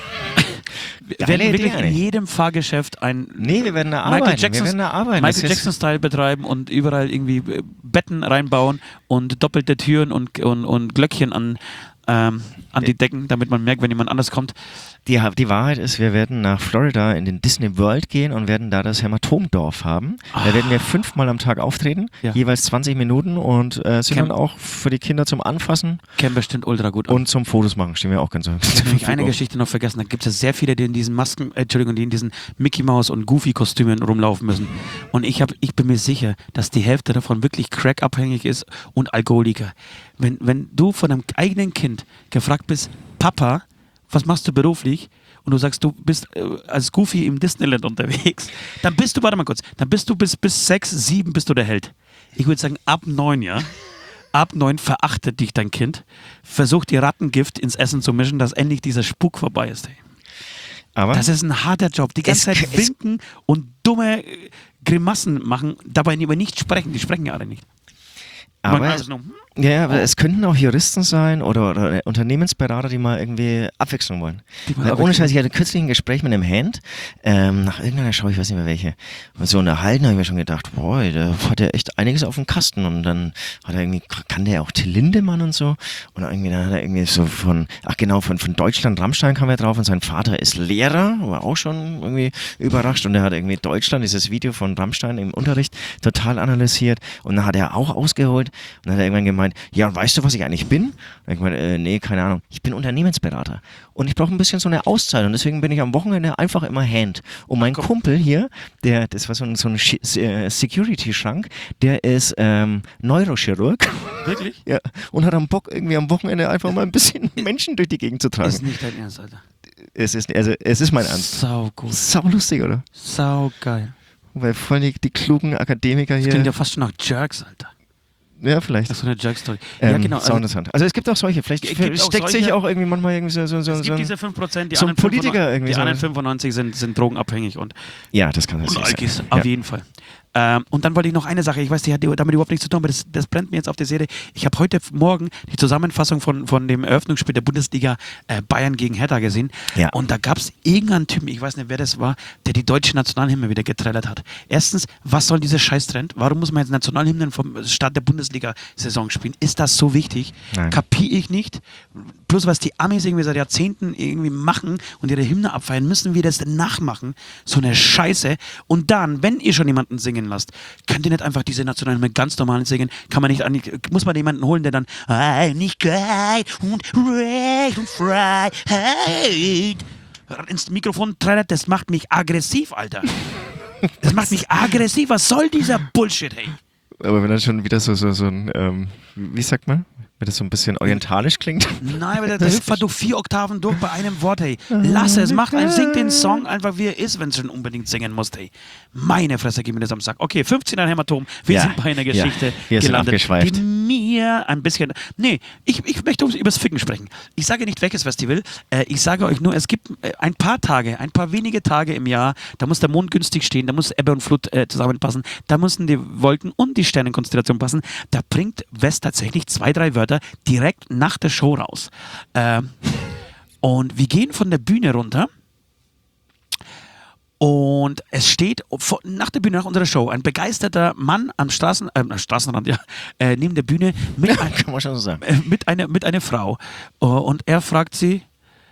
Wir Geile werden Idee wirklich in eigentlich. jedem Fahrgeschäft ein Nee, wir werden da Michael arbeiten. Jackson, wir werden da arbeiten. Das Michael ist- Jackson-Style betreiben und überall irgendwie äh, Betten reinbauen und doppelte Türen und, und, und Glöckchen an, ähm, an die Decken, damit man merkt, wenn jemand anders kommt. Die, die Wahrheit ist, wir werden nach Florida in den Disney World gehen und werden da das Hämatomdorf haben. Da werden wir fünfmal am Tag auftreten, Ja. jeweils zwanzig Minuten und äh, sind Camp- dann auch für die Kinder zum Anfassen Käme bestimmt ultra gut an. und zum Fotos machen. Stehen wir auch ganz so. Ich habe eine Geschichte noch vergessen. Da gibt es ja sehr viele, die in diesen Masken, äh, Entschuldigung, die in diesen Mickey Mouse und Goofy-Kostümen rumlaufen müssen. Und ich, hab, ich bin mir sicher, dass die Hälfte davon wirklich crackabhängig ist und Alkoholiker. Wenn, wenn du von einem eigenen Kind gefragt bist, Papa, was machst du beruflich? Und du sagst, du bist äh, als Goofy im Disneyland unterwegs, dann bist du, warte mal kurz, dann bist du bis, bis sechs, sieben bist du der Held. Ich würde sagen, ab neun, ja. Ab neun verachtet dich dein Kind, versucht dir Rattengift ins Essen zu mischen, dass endlich dieser Spuk vorbei ist. Ey. Aber Das ist ein harter Job. Die ganze Es- Zeit es- winken und dumme äh, Grimassen machen, dabei über nichts sprechen. Die sprechen ja alle nicht. aber Man- also nur, hm? ja, ja, aber es könnten auch Juristen sein oder, oder Unternehmensberater, die mal irgendwie Abwechslung wollen. Die mal Weil ohne Abwechslung- Scheiß, ich hatte kürzlich ein Gespräch mit einem Hand, ähm, nach irgendeiner Show, ich weiß nicht mehr welche, und so unterhalten habe ich mir schon gedacht, boah, der hat ja echt einiges auf dem Kasten und dann hat er irgendwie, kann der auch Till Lindemann und so und irgendwie, dann hat er irgendwie so von, ach genau, von, von Deutschland, Rammstein kam er drauf und sein Vater ist Lehrer, war auch schon irgendwie überrascht und er hat irgendwie Deutschland, dieses Video von Rammstein im Unterricht total analysiert und dann hat er auch ausgeholt und dann hat er irgendwann gemeint, ja, weißt du, was ich eigentlich bin? Und ich meine, äh, nee, keine Ahnung. Ich bin Unternehmensberater und ich brauche ein bisschen so eine Auszeit und deswegen bin ich am Wochenende einfach immer Hand. Und mein Kumpel hier, der, das war so ein, so ein Schi- äh, Security-Schrank, der ist ähm, Neurochirurg. Wirklich? Ja, und hat am Bock irgendwie am Wochenende einfach mal ein bisschen Menschen durch die Gegend zu Das ist tragen. nicht dein Ernst, Alter. Es ist, also, es ist mein Ernst. Sau gut. Sau lustig, oder? Sau geil. Weil voll die, die klugen Akademiker Das hier. klingt ja fast schon nach Jerks, Alter. Ja, vielleicht. Das ist so eine Jerk-Story. Ähm, ja, genau. sau Also, interessant. Also es gibt auch solche, vielleicht Es gibt auch steckt solche- sich auch irgendwie manchmal irgendwie so, so, so, es so gibt diese fünf Prozent, die so ein anderen Politiker fünfundneunzig irgendwie die so. anderen fünfundneunzig sind, sind drogenabhängig und, Ja, das kann und natürlich Alkis, sein. auf Ja. jeden Fall. Ähm, und dann wollte ich noch eine Sache, ich weiß, die hat damit überhaupt nichts zu tun, aber das, das brennt mir jetzt auf der Seele. Ich habe heute Morgen die Zusammenfassung von, von dem Eröffnungsspiel der Bundesliga äh, Bayern gegen Hertha gesehen. Ja. Und da gab es irgendeinen Typen, ich weiß nicht, wer das war, der die deutsche Nationalhymne wieder getrellert hat. Erstens, was soll dieser Scheißtrend? Warum muss man jetzt Nationalhymnen vom Start der Bundesliga-Saison spielen? Ist das so wichtig? Nein. Kapiere ich nicht. Plus, was die Amis irgendwie seit Jahrzehnten irgendwie machen und ihre Hymne abfeiern, müssen wir das nachmachen. So eine Scheiße. Und dann, wenn ihr schon jemanden singen lasst, könnt ihr nicht einfach diese Nationalhymne ganz normal singen? Kann man nicht, an- muss man jemanden holen, der dann Einigkeit und Recht und Freiheit ins Mikrofon trällert? Das macht mich aggressiv, Alter. Das macht mich aggressiv. Was soll dieser Bullshit, hey? Aber wenn das schon wieder so, so, so ein, ähm, wie sagt man? Wenn das so ein bisschen orientalisch klingt. Nein, aber der, der hüpft halt durch vier Oktaven durch bei einem Wort, hey. Lass es, mach einen, sing den Song einfach wie er ist, wenn du schon unbedingt singen musst, hey. Meine Fresse, gib mir das am Sack. Okay, fünfzehn ein Hämatom. Wir Ja, sind bei einer Geschichte ja, wir sind gelandet, abgeschweift. die mir ein bisschen... Nee, ich, ich möchte übers Ficken sprechen. Ich sage nicht welches Festival, äh, ich sage euch nur, es gibt äh, ein paar Tage, ein paar wenige Tage im Jahr, da muss der Mond günstig stehen, da muss Ebbe und Flut äh, zusammenpassen, da müssen die Wolken und die Sternenkonstellation passen. Da bringt West tatsächlich zwei, drei Wörter direkt nach der Show raus. Ähm, und wir gehen von der Bühne runter und es steht vor, nach der Bühne, nach unserer Show, ein begeisterter Mann am Straßen, äh, Straßenrand, ja, äh, neben der Bühne mit, ein, Kann man schon so sagen. äh, mit, einer, mit einer Frau. Uh, und er fragt sie,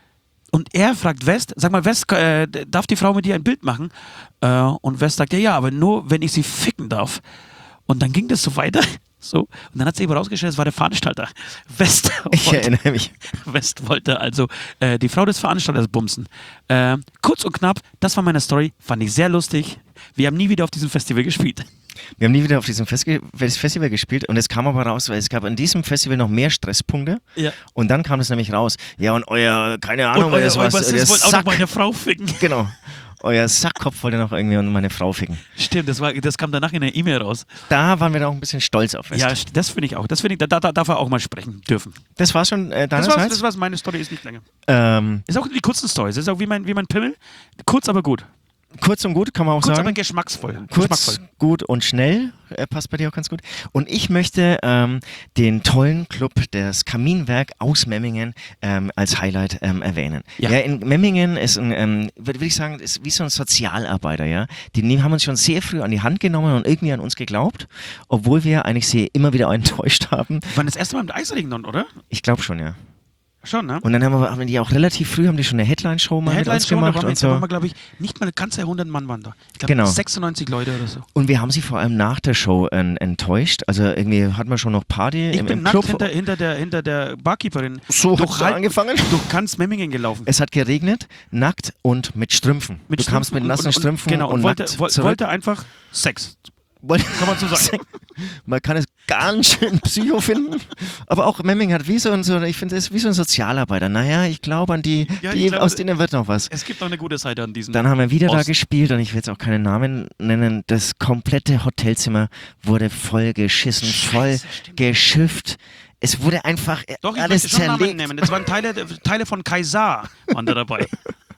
und er fragt West, sag mal, West, äh, darf die Frau mit dir ein Bild machen? Äh, und West sagt, ja, ja, aber nur, wenn ich sie ficken darf. Und dann ging das so weiter. So. Und dann hat sich aber rausgestellt, es war der Veranstalter. West Ich wollte, erinnere mich. West wollte also äh, die Frau des Veranstalters bumsen. Äh, kurz und knapp, das war meine Story. Fand ich sehr lustig. Wir haben nie wieder auf diesem Festival gespielt. Wir haben nie wieder auf diesem Festi- Festival gespielt und es kam aber raus, weil es gab an diesem Festival noch mehr Stresspunkte Ja. und dann kam es nämlich raus. Ja, und euer, keine Ahnung, Und euer, das euer was, Bassist der wollte auch noch Sack, meine Frau ficken. genau. Euer Sackkopf wollte noch irgendwie und meine Frau ficken. Stimmt, das, war, das kam danach in der E-Mail raus. Da waren wir dann auch ein bisschen stolz auf West. Ja, das finde ich auch. Das finde ich, da, da darf er auch mal sprechen dürfen. Das war schon äh, Das war's, deinerseits. das war's, meine Story ist nicht länger. Ähm, Ist auch die kurzen Stories. Ist auch wie mein, wie mein Pimmel. Kurz, aber gut. kurz und gut, kann man auch Kurz, aber sagen. geschmacksvoll. Kurz, geschmackvoll. gut und schnell, äh, passt bei dir auch ganz gut. Und ich möchte ähm, den tollen Club, das Kaminwerk aus Memmingen, ähm, als Highlight ähm, erwähnen. Ja. Ja. in Memmingen ist ein, ähm, würde würd ich sagen, ist wie so ein Sozialarbeiter, ja. Die nehmen, haben uns schon sehr früh an die Hand genommen und irgendwie an uns geglaubt, obwohl wir eigentlich sie immer wieder enttäuscht haben. War das erste Mal mit Eisring dann, oder? Ich glaube schon, ja. Schon, ne? Und dann haben wir, haben die auch relativ früh, haben die schon eine Headline-Show mal mit uns Headline-Show, da gemacht waren wir, und da waren so. wir, glaube ich, nicht mal ganze hundert Mann waren da. Ich glaube, Genau. sechsundneunzig Leute oder so. Und wir haben sie vor allem nach der Show äh, enttäuscht. Also irgendwie hatten wir schon noch Party Ich im, bin im nackt Club. hinter, hinter, der, hinter der Barkeeperin So durch hat's da angefangen. durch ganz Memmingen gelaufen. Es hat geregnet, nackt und mit Strümpfen. Mit du kamst Strümpfen mit nassen und, und, Strümpfen genau, und, und wollte, nackt woll- zurück. wollte einfach Sex. Wollte- Kann man so sagen. Man kann es ganz schön Psycho finden, aber auch Memmingen hat wie so ein, so, ich finde, es ist wie so ein Sozialarbeiter. Naja, ich glaube an die, Ja, die ich glaub, aus denen wird noch was. Es gibt noch eine gute Seite an diesem. Dann haben wir wieder da Ost. gespielt und ich will jetzt auch keinen Namen nennen. Das komplette Hotelzimmer wurde voll geschissen, voll stimmt. geschifft. Es wurde einfach äh, Doch, ich alles möchte schon Namen zerlegt. nehmen. Das waren Teile, Teile von Kaisar waren da dabei.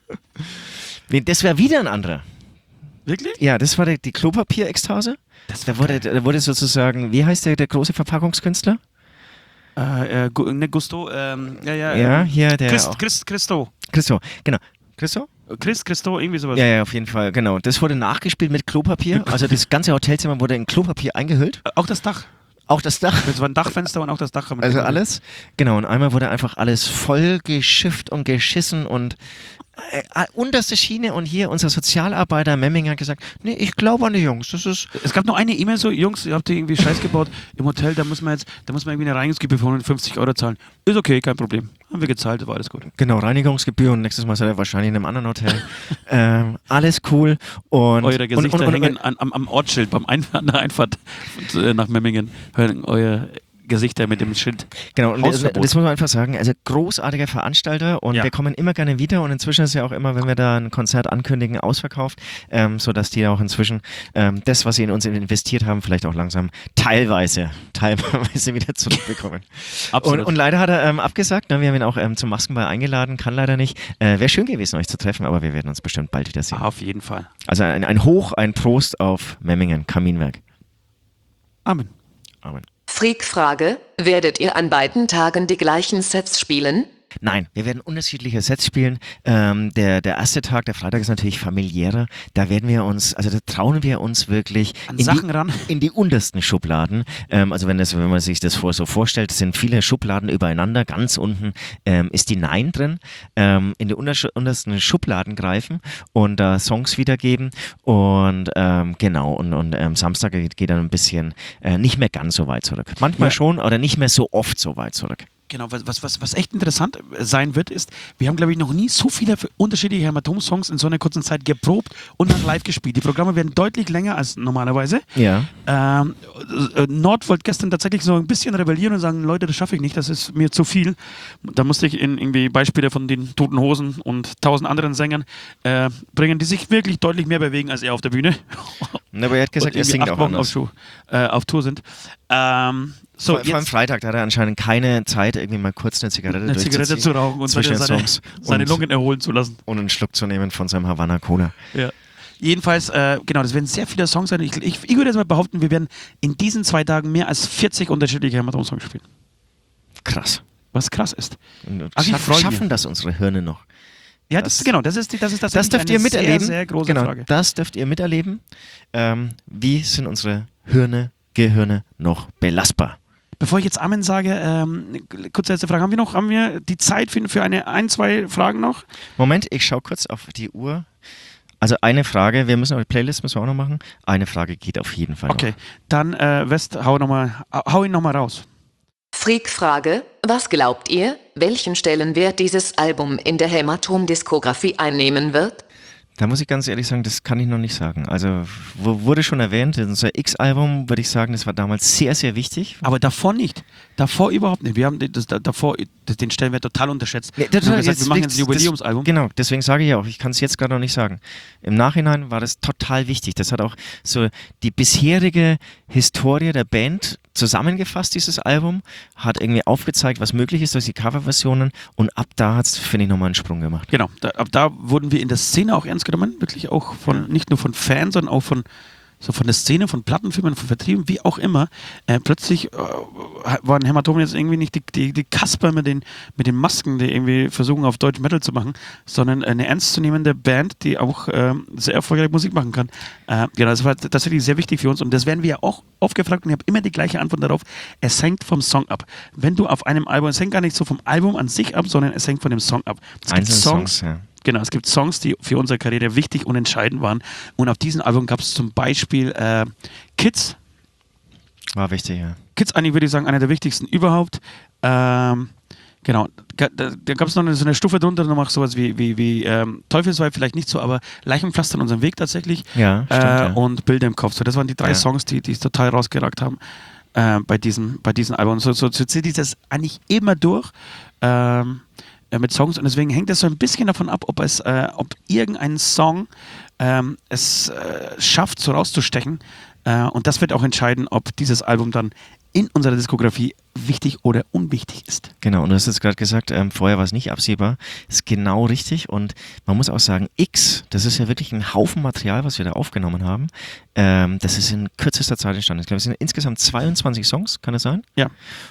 Nee, das wäre wieder ein anderer. Wirklich? Ja, das war die, die Klopapierekstase. Da wurde, da wurde sozusagen, wie heißt der, der große Verpackungskünstler? Äh, äh, Gu- ne, Gusto, ähm, ja, ja. Ja, ähm, hier der Christ, auch. Christ, Christo. Christo, genau. Christo? Chris, Christo, irgendwie sowas. Ja, ja, auf jeden Fall, genau. Das wurde nachgespielt mit Klopapier. Also das ganze Hotelzimmer wurde in Klopapier eingehüllt. Äh, Auch das Dach. Auch das Dach. Das war ein Dachfenster und auch das Dach. haben wir Also gemacht. alles. Genau, und einmal wurde einfach alles voll geschifft und geschissen und äh, äh, unterste Schiene. Und hier unser Sozialarbeiter Memming hat gesagt, nee, ich glaube an die Jungs. Das ist Es gab noch eine E-Mail so, Jungs, ihr habt hier irgendwie Scheiß gebaut im Hotel, da muss man jetzt, da muss man irgendwie eine Reinigungsgebühr von hundertfünfzig Euro zahlen. Ist okay, kein Problem. Haben wir gezahlt, war alles gut. genau Reinigungsgebühr und nächstes Mal seid ihr wahrscheinlich in einem anderen Hotel. ähm, alles cool. Und, Eure Gesichter und, und, und, hängen an, am, am Ortsschild, beim Einf an der Einfahrt äh, nach Memmingen. Hängen euer Gesichter mit dem Schild. Genau, und das, Hausverbot. das muss man einfach sagen, also großartiger Veranstalter und Ja. wir kommen immer gerne wieder und inzwischen ist ja auch immer, wenn wir da ein Konzert ankündigen, ausverkauft, ähm, sodass die auch inzwischen ähm, das, was sie in uns investiert haben, vielleicht auch langsam teilweise, teilweise wieder zurückbekommen. Und, Absolut. und leider hat er ähm, abgesagt, ne? Wir haben ihn auch ähm, zum Maskenball eingeladen, kann leider nicht. Äh, Wäre schön gewesen, euch zu treffen, aber wir werden uns bestimmt bald wieder sehen. Ah, auf jeden Fall. Also ein, ein Hoch, ein Prost auf Memmingen, Kaminwerk. Amen. Amen. Freak-Frage, werdet ihr an beiden Tagen die gleichen Sets spielen? Nein, wir werden unterschiedliche Sets spielen. Ähm, der, der erste Tag, der Freitag, ist natürlich familiärer. Da werden wir uns, also da trauen wir uns wirklich An in, Sachen die, ran. in die untersten Schubladen. Ähm, also wenn, das, wenn man sich das vor, so vorstellt, sind viele Schubladen übereinander. Ganz unten ähm, ist die Nein drin. Ähm, in die untersch- untersten Schubladen greifen und da äh, Songs wiedergeben. Und ähm, genau, und, und ähm, Samstag geht, geht dann ein bisschen äh, nicht mehr ganz so weit zurück. Manchmal Ja. schon, oder nicht mehr so oft so weit zurück. Genau, was, was, was, was echt interessant sein wird, ist, wir haben, glaube ich, noch nie so viele unterschiedliche Hämatom-Songs in so einer kurzen Zeit geprobt und dann live gespielt. Die Programme werden deutlich länger als normalerweise. Ja. Ähm, äh, Nord wollte gestern tatsächlich so ein bisschen rebellieren und sagen, Leute, das schaffe ich nicht, das ist mir zu viel. Da musste ich in irgendwie Beispiele von den Toten Hosen und tausend anderen Sängern äh, bringen, die sich wirklich deutlich mehr bewegen als er auf der Bühne. Na, aber er hat gesagt, Und er irgendwie singt acht auch Wochen anders. auf, Schuh, äh, auf Tour sind. Ähm, so, Vor, vor allem jetzt Freitag, da hat er anscheinend keine Zeit, irgendwie mal kurz eine Zigarette eine Zigarette durchzuziehen zu rauchen und zwischen seine, den seine, Songs seine und, Lungen erholen zu lassen. und einen Schluck zu nehmen von seinem Havana Cola. Ja. Jedenfalls, äh, genau, das werden sehr viele Songs sein. Ich, ich, ich würde jetzt mal behaupten, wir werden in diesen zwei Tagen mehr als vierzig unterschiedliche Hämatom-Songs spielen. Krass. Was krass ist. Und Ach, ich schaff, freu mich. schaffen das unsere Hirne noch? Ja, das, Das- genau, das ist, die- das ist Das tatsächlich dürft eine ihr miterleben. sehr, sehr große genau, Frage. das dürft ihr miterleben. Ähm, wie sind unsere Hirne, Gehirne noch belastbar? Bevor ich jetzt Amen sage, ähm, kurze letzte Frage. Haben wir noch, haben wir die Zeit für, für eine, ein, zwei Fragen noch? Moment, ich schaue kurz auf die Uhr. Also eine Frage, wir müssen auch die Playlist müssen wir auch noch machen. Eine Frage geht auf jeden Fall Okay, dann äh, West, hau, noch mal, hau ihn nochmal raus. Freak-Frage, was glaubt ihr, welchen Stellenwert dieses Album in der Hämatom-Diskografie einnehmen wird? Da muss ich ganz ehrlich sagen, das kann ich noch nicht sagen. Also wo, wurde schon erwähnt, unser X-Album, würde ich sagen, das war damals sehr, sehr wichtig. Aber davor nicht. Davor überhaupt nicht. Wir haben das, das, davor das, den Stellenwert total unterschätzt. Nee, wir haben gesagt, jetzt wir machen liegt's- jetzt ein Jubiläumsalbum. Das, genau, deswegen sage ich ja auch, ich kann es jetzt gerade noch nicht sagen. Im Nachhinein war das total wichtig. Das hat auch so die bisherige Historie der Band zusammengefasst, dieses Album, hat irgendwie aufgezeigt, was möglich ist durch die Coverversionen und ab da hat es, finde ich, nochmal einen Sprung gemacht. Genau, da, ab da wurden wir in der Szene auch ernst genommen, wirklich auch von, nicht nur von Fans, sondern auch von, so von der Szene, von Plattenfirmen, von Vertrieben, wie auch immer. Äh, plötzlich äh, waren Hämatom jetzt irgendwie nicht die, die, die Kasper mit den, mit den Masken, die irgendwie versuchen, auf Deutsch Metal zu machen, sondern eine ernstzunehmende Band, die auch äh, sehr erfolgreich Musik machen kann. Äh, genau, das war tatsächlich sehr wichtig für uns und das werden wir ja auch oft gefragt und ich habe immer die gleiche Antwort darauf. Es hängt vom Song ab. Wenn du auf einem Album, es hängt gar nicht so vom Album an sich ab, sondern es hängt von dem Song ab. Es gibt Einzelne Songs, Songs, ja. Genau, es gibt Songs, die für unsere Karriere wichtig und entscheidend waren. Und auf diesem Album gab es zum Beispiel äh, Kids. War wichtig, ja. Kids, eigentlich würde ich sagen, einer der wichtigsten überhaupt. Ähm, genau, da, da gab es noch eine, so eine Stufe drunter, noch sowas wie, wie, wie ähm, Teufelsweib, vielleicht nicht so, aber Leichenpflaster an unserem Weg tatsächlich. Ja, stimmt, äh, ja. Und Bilder im Kopf. So, das waren die drei Ja. Songs, die die es total rausgeragt haben äh, bei diesem bei diesem Album. So, so, so zieht sich das eigentlich immer durch. Ähm, äh, mit Songs und deswegen hängt es so ein bisschen davon ab, ob es, äh, ob irgendein Song ähm, es äh, schafft, so rauszustechen äh, und das wird auch entscheiden, ob dieses Album dann in unserer Diskografie wichtig oder unwichtig ist. Genau, und du hast jetzt gerade gesagt, ähm, vorher war es nicht absehbar. Ist genau richtig und man muss auch sagen, X, das ist ja wirklich ein Haufen Material, was wir da aufgenommen haben. Ähm, das ist in kürzester Zeit entstanden. Ich glaube, es sind insgesamt zweiundzwanzig Songs, kann das sein? Ja,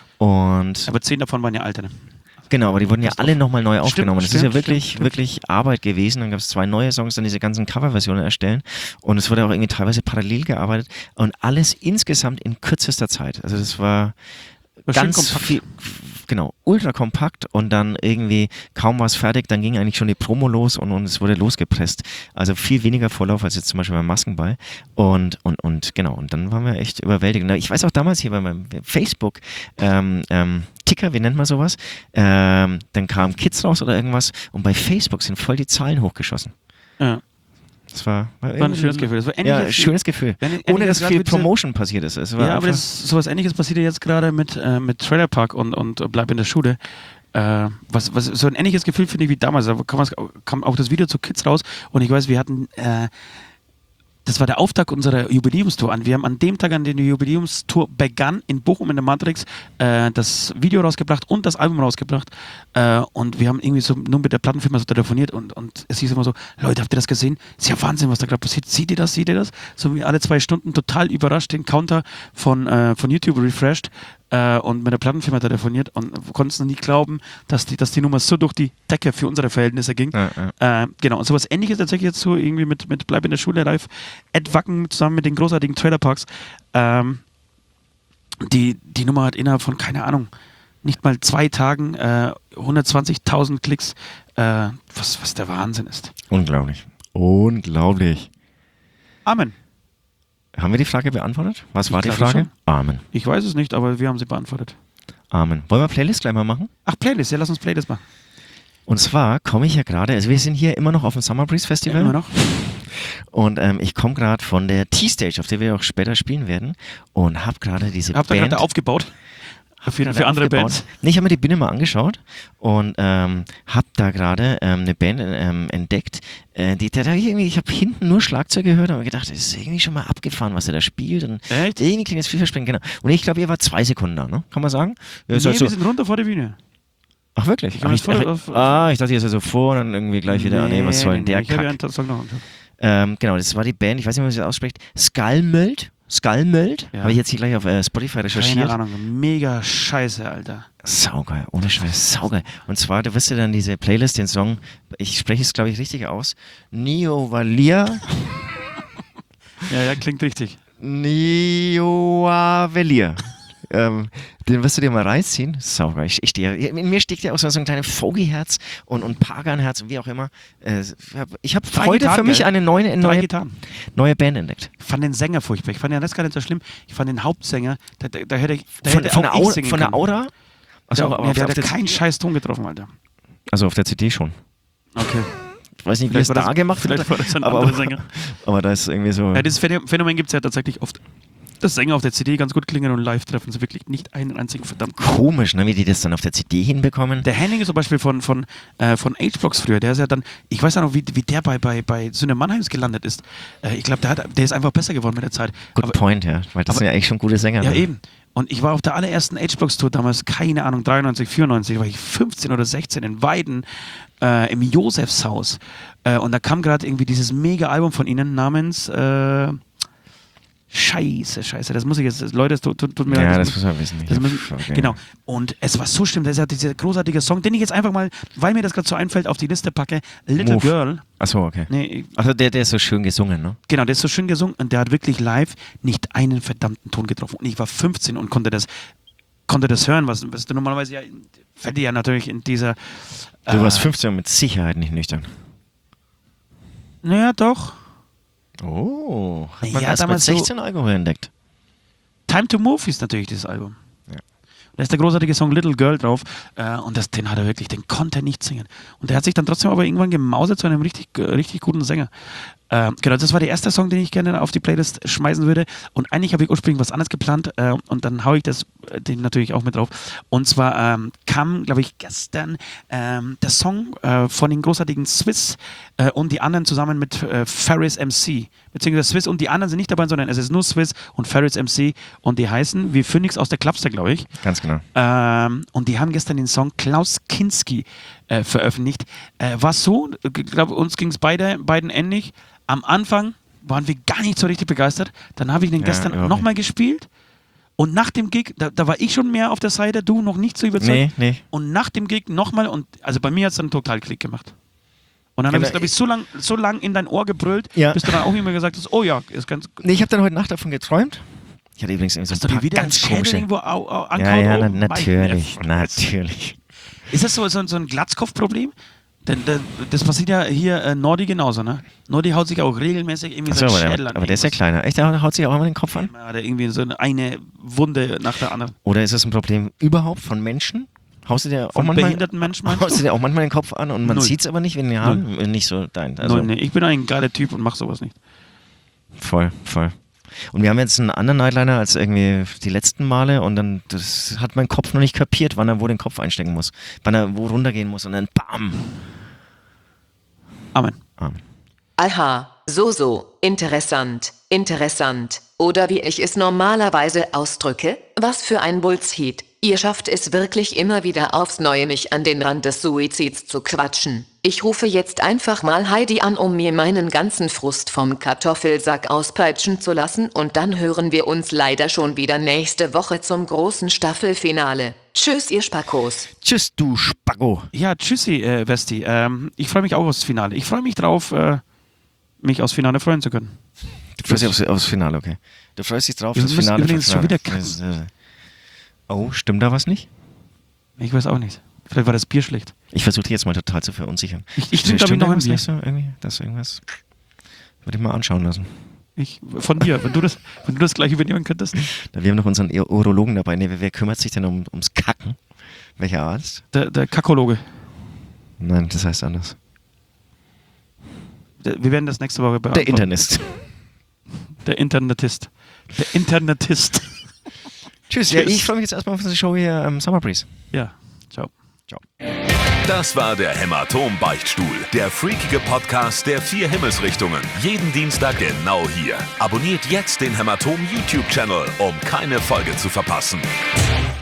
Und aber zehn davon waren ja alterne. genau, aber die wurden ja alle nochmal neu aufgenommen. Das ist ja stimmt, wirklich, stimmt, stimmt. wirklich Arbeit gewesen. Dann gab es zwei neue Songs, dann diese ganzen Coverversionen erstellen. Und es wurde auch irgendwie teilweise parallel gearbeitet. Und alles insgesamt in kürzester Zeit. Also das war War schön ganz kompakt. viel, genau, ultra kompakt und dann irgendwie kaum was fertig, dann ging eigentlich schon die Promo los und, und es wurde losgepresst. Also viel weniger Vorlauf als jetzt zum Beispiel beim Maskenball. Und, und, und genau, und dann waren wir echt überwältigt. Und ich weiß auch damals hier bei meinem Facebook, ähm, ähm, Ticker, wie nennt man sowas? Ähm, dann kamen Kids raus oder irgendwas und bei Facebook sind voll die Zahlen hochgeschossen. Ja. Das war, war, War ein schönes Gefühl. Das war Ja, ähnliches- schönes Gefühl. Wenn- Ohne ähnliches dass gerade viel mit dieser- Promotion passiert ist. Es war Ja, aber einfach- das, sowas Ähnliches passiert ja jetzt gerade mit, äh, mit Trailer Park und, und Bleib in der Schule. Äh, was, was, so ein ähnliches Gefühl finde ich wie damals. Da kam, was, kam auch das Video zu Kids raus und ich weiß, wir hatten, äh, das war der Auftakt unserer Jubiläumstour an. Wir haben an dem Tag, an dem die Jubiläumstour begann, in Bochum in der Matrix, äh, das Video rausgebracht und das Album rausgebracht. Äh, und wir haben irgendwie so nur mit der Plattenfirma so telefoniert und, und es hieß immer so, Leute, habt ihr das gesehen? Ist ja Wahnsinn, was da gerade passiert. Seht ihr das? Seht ihr das? So wie alle zwei Stunden total überrascht den Counter von, äh, von YouTube refreshed äh, und mit der Plattenfirma telefoniert und konnten es noch nie glauben, dass die, dass die Nummer so durch die Decke für unsere Verhältnisse ging. Ja, ja. Äh, genau, und sowas ähnliches tatsächlich jetzt so irgendwie mit, mit Bleib in der Schule live, Ed Wacken zusammen mit den großartigen Trailerparks. Ähm, die, die Nummer hat innerhalb von, keine Ahnung, nicht mal zwei Tagen äh, hundertzwanzigtausend Klicks, äh, was, was der Wahnsinn ist. Unglaublich. Unglaublich. Amen. Haben wir die Frage beantwortet? Was war Ich die glaube Frage? schon. Amen. Ich weiß es nicht, aber wir haben sie beantwortet. Amen. Wollen wir Playlist gleich mal machen? Ach, Playlist, ja, lass uns Playlist machen. Und zwar komme ich ja gerade, also wir sind hier immer noch auf dem Summer Breeze Festival. Ja, immer noch. Und ähm, ich komme gerade von der T-Stage, auf der wir auch später spielen werden. Und habe gerade diese Habt ihr Band... gerade aufgebaut? Für, gerade für andere aufgebaut. Bands? Nee, ich habe mir die Bühne mal angeschaut und ähm, habe da gerade ähm, eine Band ähm, entdeckt. Äh, die, da, da irgendwie, ich habe hinten nur Schlagzeug gehört und habe gedacht, das ist irgendwie schon mal abgefahren, was er da spielt. Und Echt? irgendwie klingt jetzt vielversprechend, genau. Und ich glaube, ihr wart zwei Sekunden da, ne? Kann man sagen? Ja, Nee, ist halt wir so, sind runter vor der Bühne. ach wirklich? Ich hab Ach, ich, voll ach, auf- ah, ich dachte, ihr seid so vor und dann irgendwie gleich wieder, ah, nee, was soll denn der Ich habe ja Kack? einen Song noch. Ähm, genau, das war die Band, ich weiß nicht, wie man sie ausspricht, Skullmöld. Skullmöld? Ja. Habe ich jetzt hier gleich auf äh, Spotify recherchiert. Keine Ahnung, mega scheiße, Alter. Saugeil, ohne Scheiß, saugeil. Und zwar, du wirst ja dann diese Playlist, den Song, ich spreche es glaube ich richtig aus, Neovalia, Ja, ja, klingt richtig. Neoavalia. ähm, den wirst du dir mal reinziehen. Saugeil, ich, ich stehe, in mir steckt ja auch so ein kleines Fogi-Herz und, und Pagan-Herz und wie auch immer. Äh, ich habe Drei heute Gitarren, für mich gell? eine neue, Drei neue, Gitarren. neue Band entdeckt. Ich fand den Sänger furchtbar. Ich fand ja das gar nicht so schlimm. Ich fand den Hauptsänger, da, da, da hätte ich da Von, hätte von, auch der, ich Au, singen von der können. Aura? Achso, Ja, aber ja, auf, der auf hatte der, keinen scheiß Ton getroffen, Alter. also auf der C D schon. Okay. Ich weiß nicht, wie es Vielleicht war da das- gemacht vielleicht wird, war das ein aber, anderer aber, Sänger. aber da ist irgendwie so... Ja, dieses Phänomen Phänomen gibt es ja tatsächlich oft. Dass Sänger auf der C D ganz gut klingen und live treffen sie wirklich nicht einen einzigen verdammt. Komisch, ne, wie die das dann auf der C D hinbekommen. Der Henning ist zum Beispiel von, von, äh, von H-Blocks früher, der ist ja dann, ich weiß ja noch, wie, wie der bei, bei, bei Söhne Mannheims gelandet ist. Äh, ich glaube, der, hat- der ist einfach besser geworden mit der Zeit. Good Aber- point, ja. Weil das aber- sind ja eigentlich schon gute Sänger. Ja, ne? eben. Und ich war auf der allerersten H-Blocks-Tour damals, keine Ahnung, dreiundneunzig, vierundneunzig, da war ich fünfzehn oder sechzehn in Weiden äh, im Josefshaus. Äh, und da kam gerade irgendwie dieses Mega-Album von ihnen namens äh, Scheiße, Scheiße, das muss ich jetzt, Leute, das tut, tut, tut mir Ja, leid. das muss- muss man wissen. Ich das hab- müssen, okay. Genau. Und es war so schlimm, das ist ja dieser großartige Song, den ich jetzt einfach mal, weil mir das gerade so einfällt, auf die Liste packe. Little Move. Girl. Achso, okay. Nee, Also der, der ist so schön gesungen, ne? genau, der ist so schön gesungen und der hat wirklich live nicht einen verdammten Ton getroffen. Und ich war fünfzehn und konnte das, konnte das hören, was, was du normalerweise ja, fällt dir ja natürlich in dieser. Du äh, warst fünfzehn und mit Sicherheit nicht nüchtern. Naja, doch. Oh, hat man Ja, erst mit damals so- sechzehn Alkohol entdeckt. Time to Move ist natürlich dieses Album. Ja. Da ist der großartige Song Little Girl drauf äh, und das, den hat er wirklich, den konnte er nicht singen. Und der hat sich dann trotzdem aber irgendwann gemausert zu einem richtig, äh, richtig guten Sänger. Ähm, genau, das war der erste Song, den ich gerne auf die Playlist schmeißen würde. Und eigentlich habe ich ursprünglich was anderes geplant äh, und dann haue ich das, äh, den natürlich auch mit drauf. Und zwar ähm, kam, glaube ich, gestern ähm, der Song äh, von den großartigen Swiss äh, und die anderen zusammen mit äh, Ferris M C. Beziehungsweise Swiss und die anderen sind nicht dabei, sondern es ist nur Swiss und Ferris M C und die heißen wie Phoenix aus der Klapster, glaube ich. Ganz genau. Ähm, und die haben gestern den Song Klaus Kinski äh, veröffentlicht. Äh, war so, ich glaube, uns ging es beide, beiden ähnlich. Am Anfang waren wir gar nicht so richtig begeistert. Dann habe ich den Ja, gestern überhaupt nochmal gespielt. Und nach dem Gig, da, da war ich schon mehr auf der Seite, du noch nicht so überzeugt. Nee, nee. Und nach dem Gig nochmal, und also bei mir hat es dann total Klick gemacht. Und dann habe ich, Genau. glaube ich, so lang, so lang in dein Ohr gebrüllt, Ja. bis du dann auch immer gesagt hast, oh ja, ist ganz. Nee, ich habe dann heute Nacht davon geträumt. Ich hatte übrigens irgendwie so Hast ein du paar dir wieder ein ganz Schädel komische... irgendwo au, au, Ja, angehauen? ja, Oh, na, meine natürlich, Fresse. natürlich. Ist das so, so, so ein Glatzkopfproblem? Denn das, das passiert ja hier äh, Nordi genauso, ne? Nordi haut sich auch regelmäßig irgendwie Achso, seinen aber, Schädel der, an. aber der ist ja irgendwas. kleiner. Echt, der haut sich auch immer den Kopf an? Ja, der irgendwie so eine, eine Wunde nach der anderen. Oder ist es ein Problem überhaupt von Menschen? Haust du dir auch Von manchmal, behinderten Menschen meinst haust du du? dir auch manchmal den Kopf an und man Null. sieht es aber nicht wegen den Haaren? Nicht so dein. Also Null, nee, ich bin ein geiler Typ und mach sowas nicht. voll, voll. Und wir haben jetzt einen anderen Nightliner als irgendwie die letzten Male und dann das hat mein Kopf noch nicht kapiert, wann er wo den Kopf einstecken muss. Wann er wo runtergehen muss und dann BAM! Amen. Amen. Aha, so so, interessant, interessant. Oder wie ich es normalerweise ausdrücke, was für ein Bullshit. Ihr schafft es wirklich immer wieder aufs Neue, mich an den Rand des Suizids zu quatschen. Ich rufe jetzt einfach mal Heidi an, um mir meinen ganzen Frust vom Kartoffelsack auspeitschen zu lassen, und dann hören wir uns leider schon wieder nächste Woche zum großen Staffelfinale. Tschüss, ihr Spackos. Tschüss, du Spacko. Ja, tschüssi, äh, Westi. Ähm, ich freue mich auch aufs Finale. Ich freue mich drauf, äh, mich aufs Finale freuen zu können. Du freust dich aufs, aufs Finale, okay. Du freust dich drauf, Wir das müssen Finale. übrigens fürs schon wieder Finale. Das, äh, Oh, stimmt da was nicht? Ich weiß auch nicht. Vielleicht war das Bier schlecht. Ich versuche dich jetzt mal total zu verunsichern. Ich- ich Stimmt trinke, glaub ich, noch ein irgendwas Bier. nicht so irgendwie? Das irgendwas... Würde ich mal anschauen lassen. Ich, von dir, wenn du das, wenn du das gleich übernehmen könntest. Wir haben noch unseren Urologen dabei. Nee, wer, wer kümmert sich denn um, ums Kacken? Welcher Arzt? Der, der Kakologe. Nein, das heißt anders. Der, wir werden das nächste Woche beantworten. Der Internist. Der Internetist. Der Internetist. Tschüss. Tschüss. Ja, ich freue mich jetzt erstmal auf unsere Show hier am Summer Breeze. Ja, ciao. Ciao. Das war der Hämatom-Beichtstuhl, der freakige Podcast der vier Himmelsrichtungen. Jeden Dienstag genau hier. Abonniert jetzt den Hämatom-YouTube-Channel, um keine Folge zu verpassen.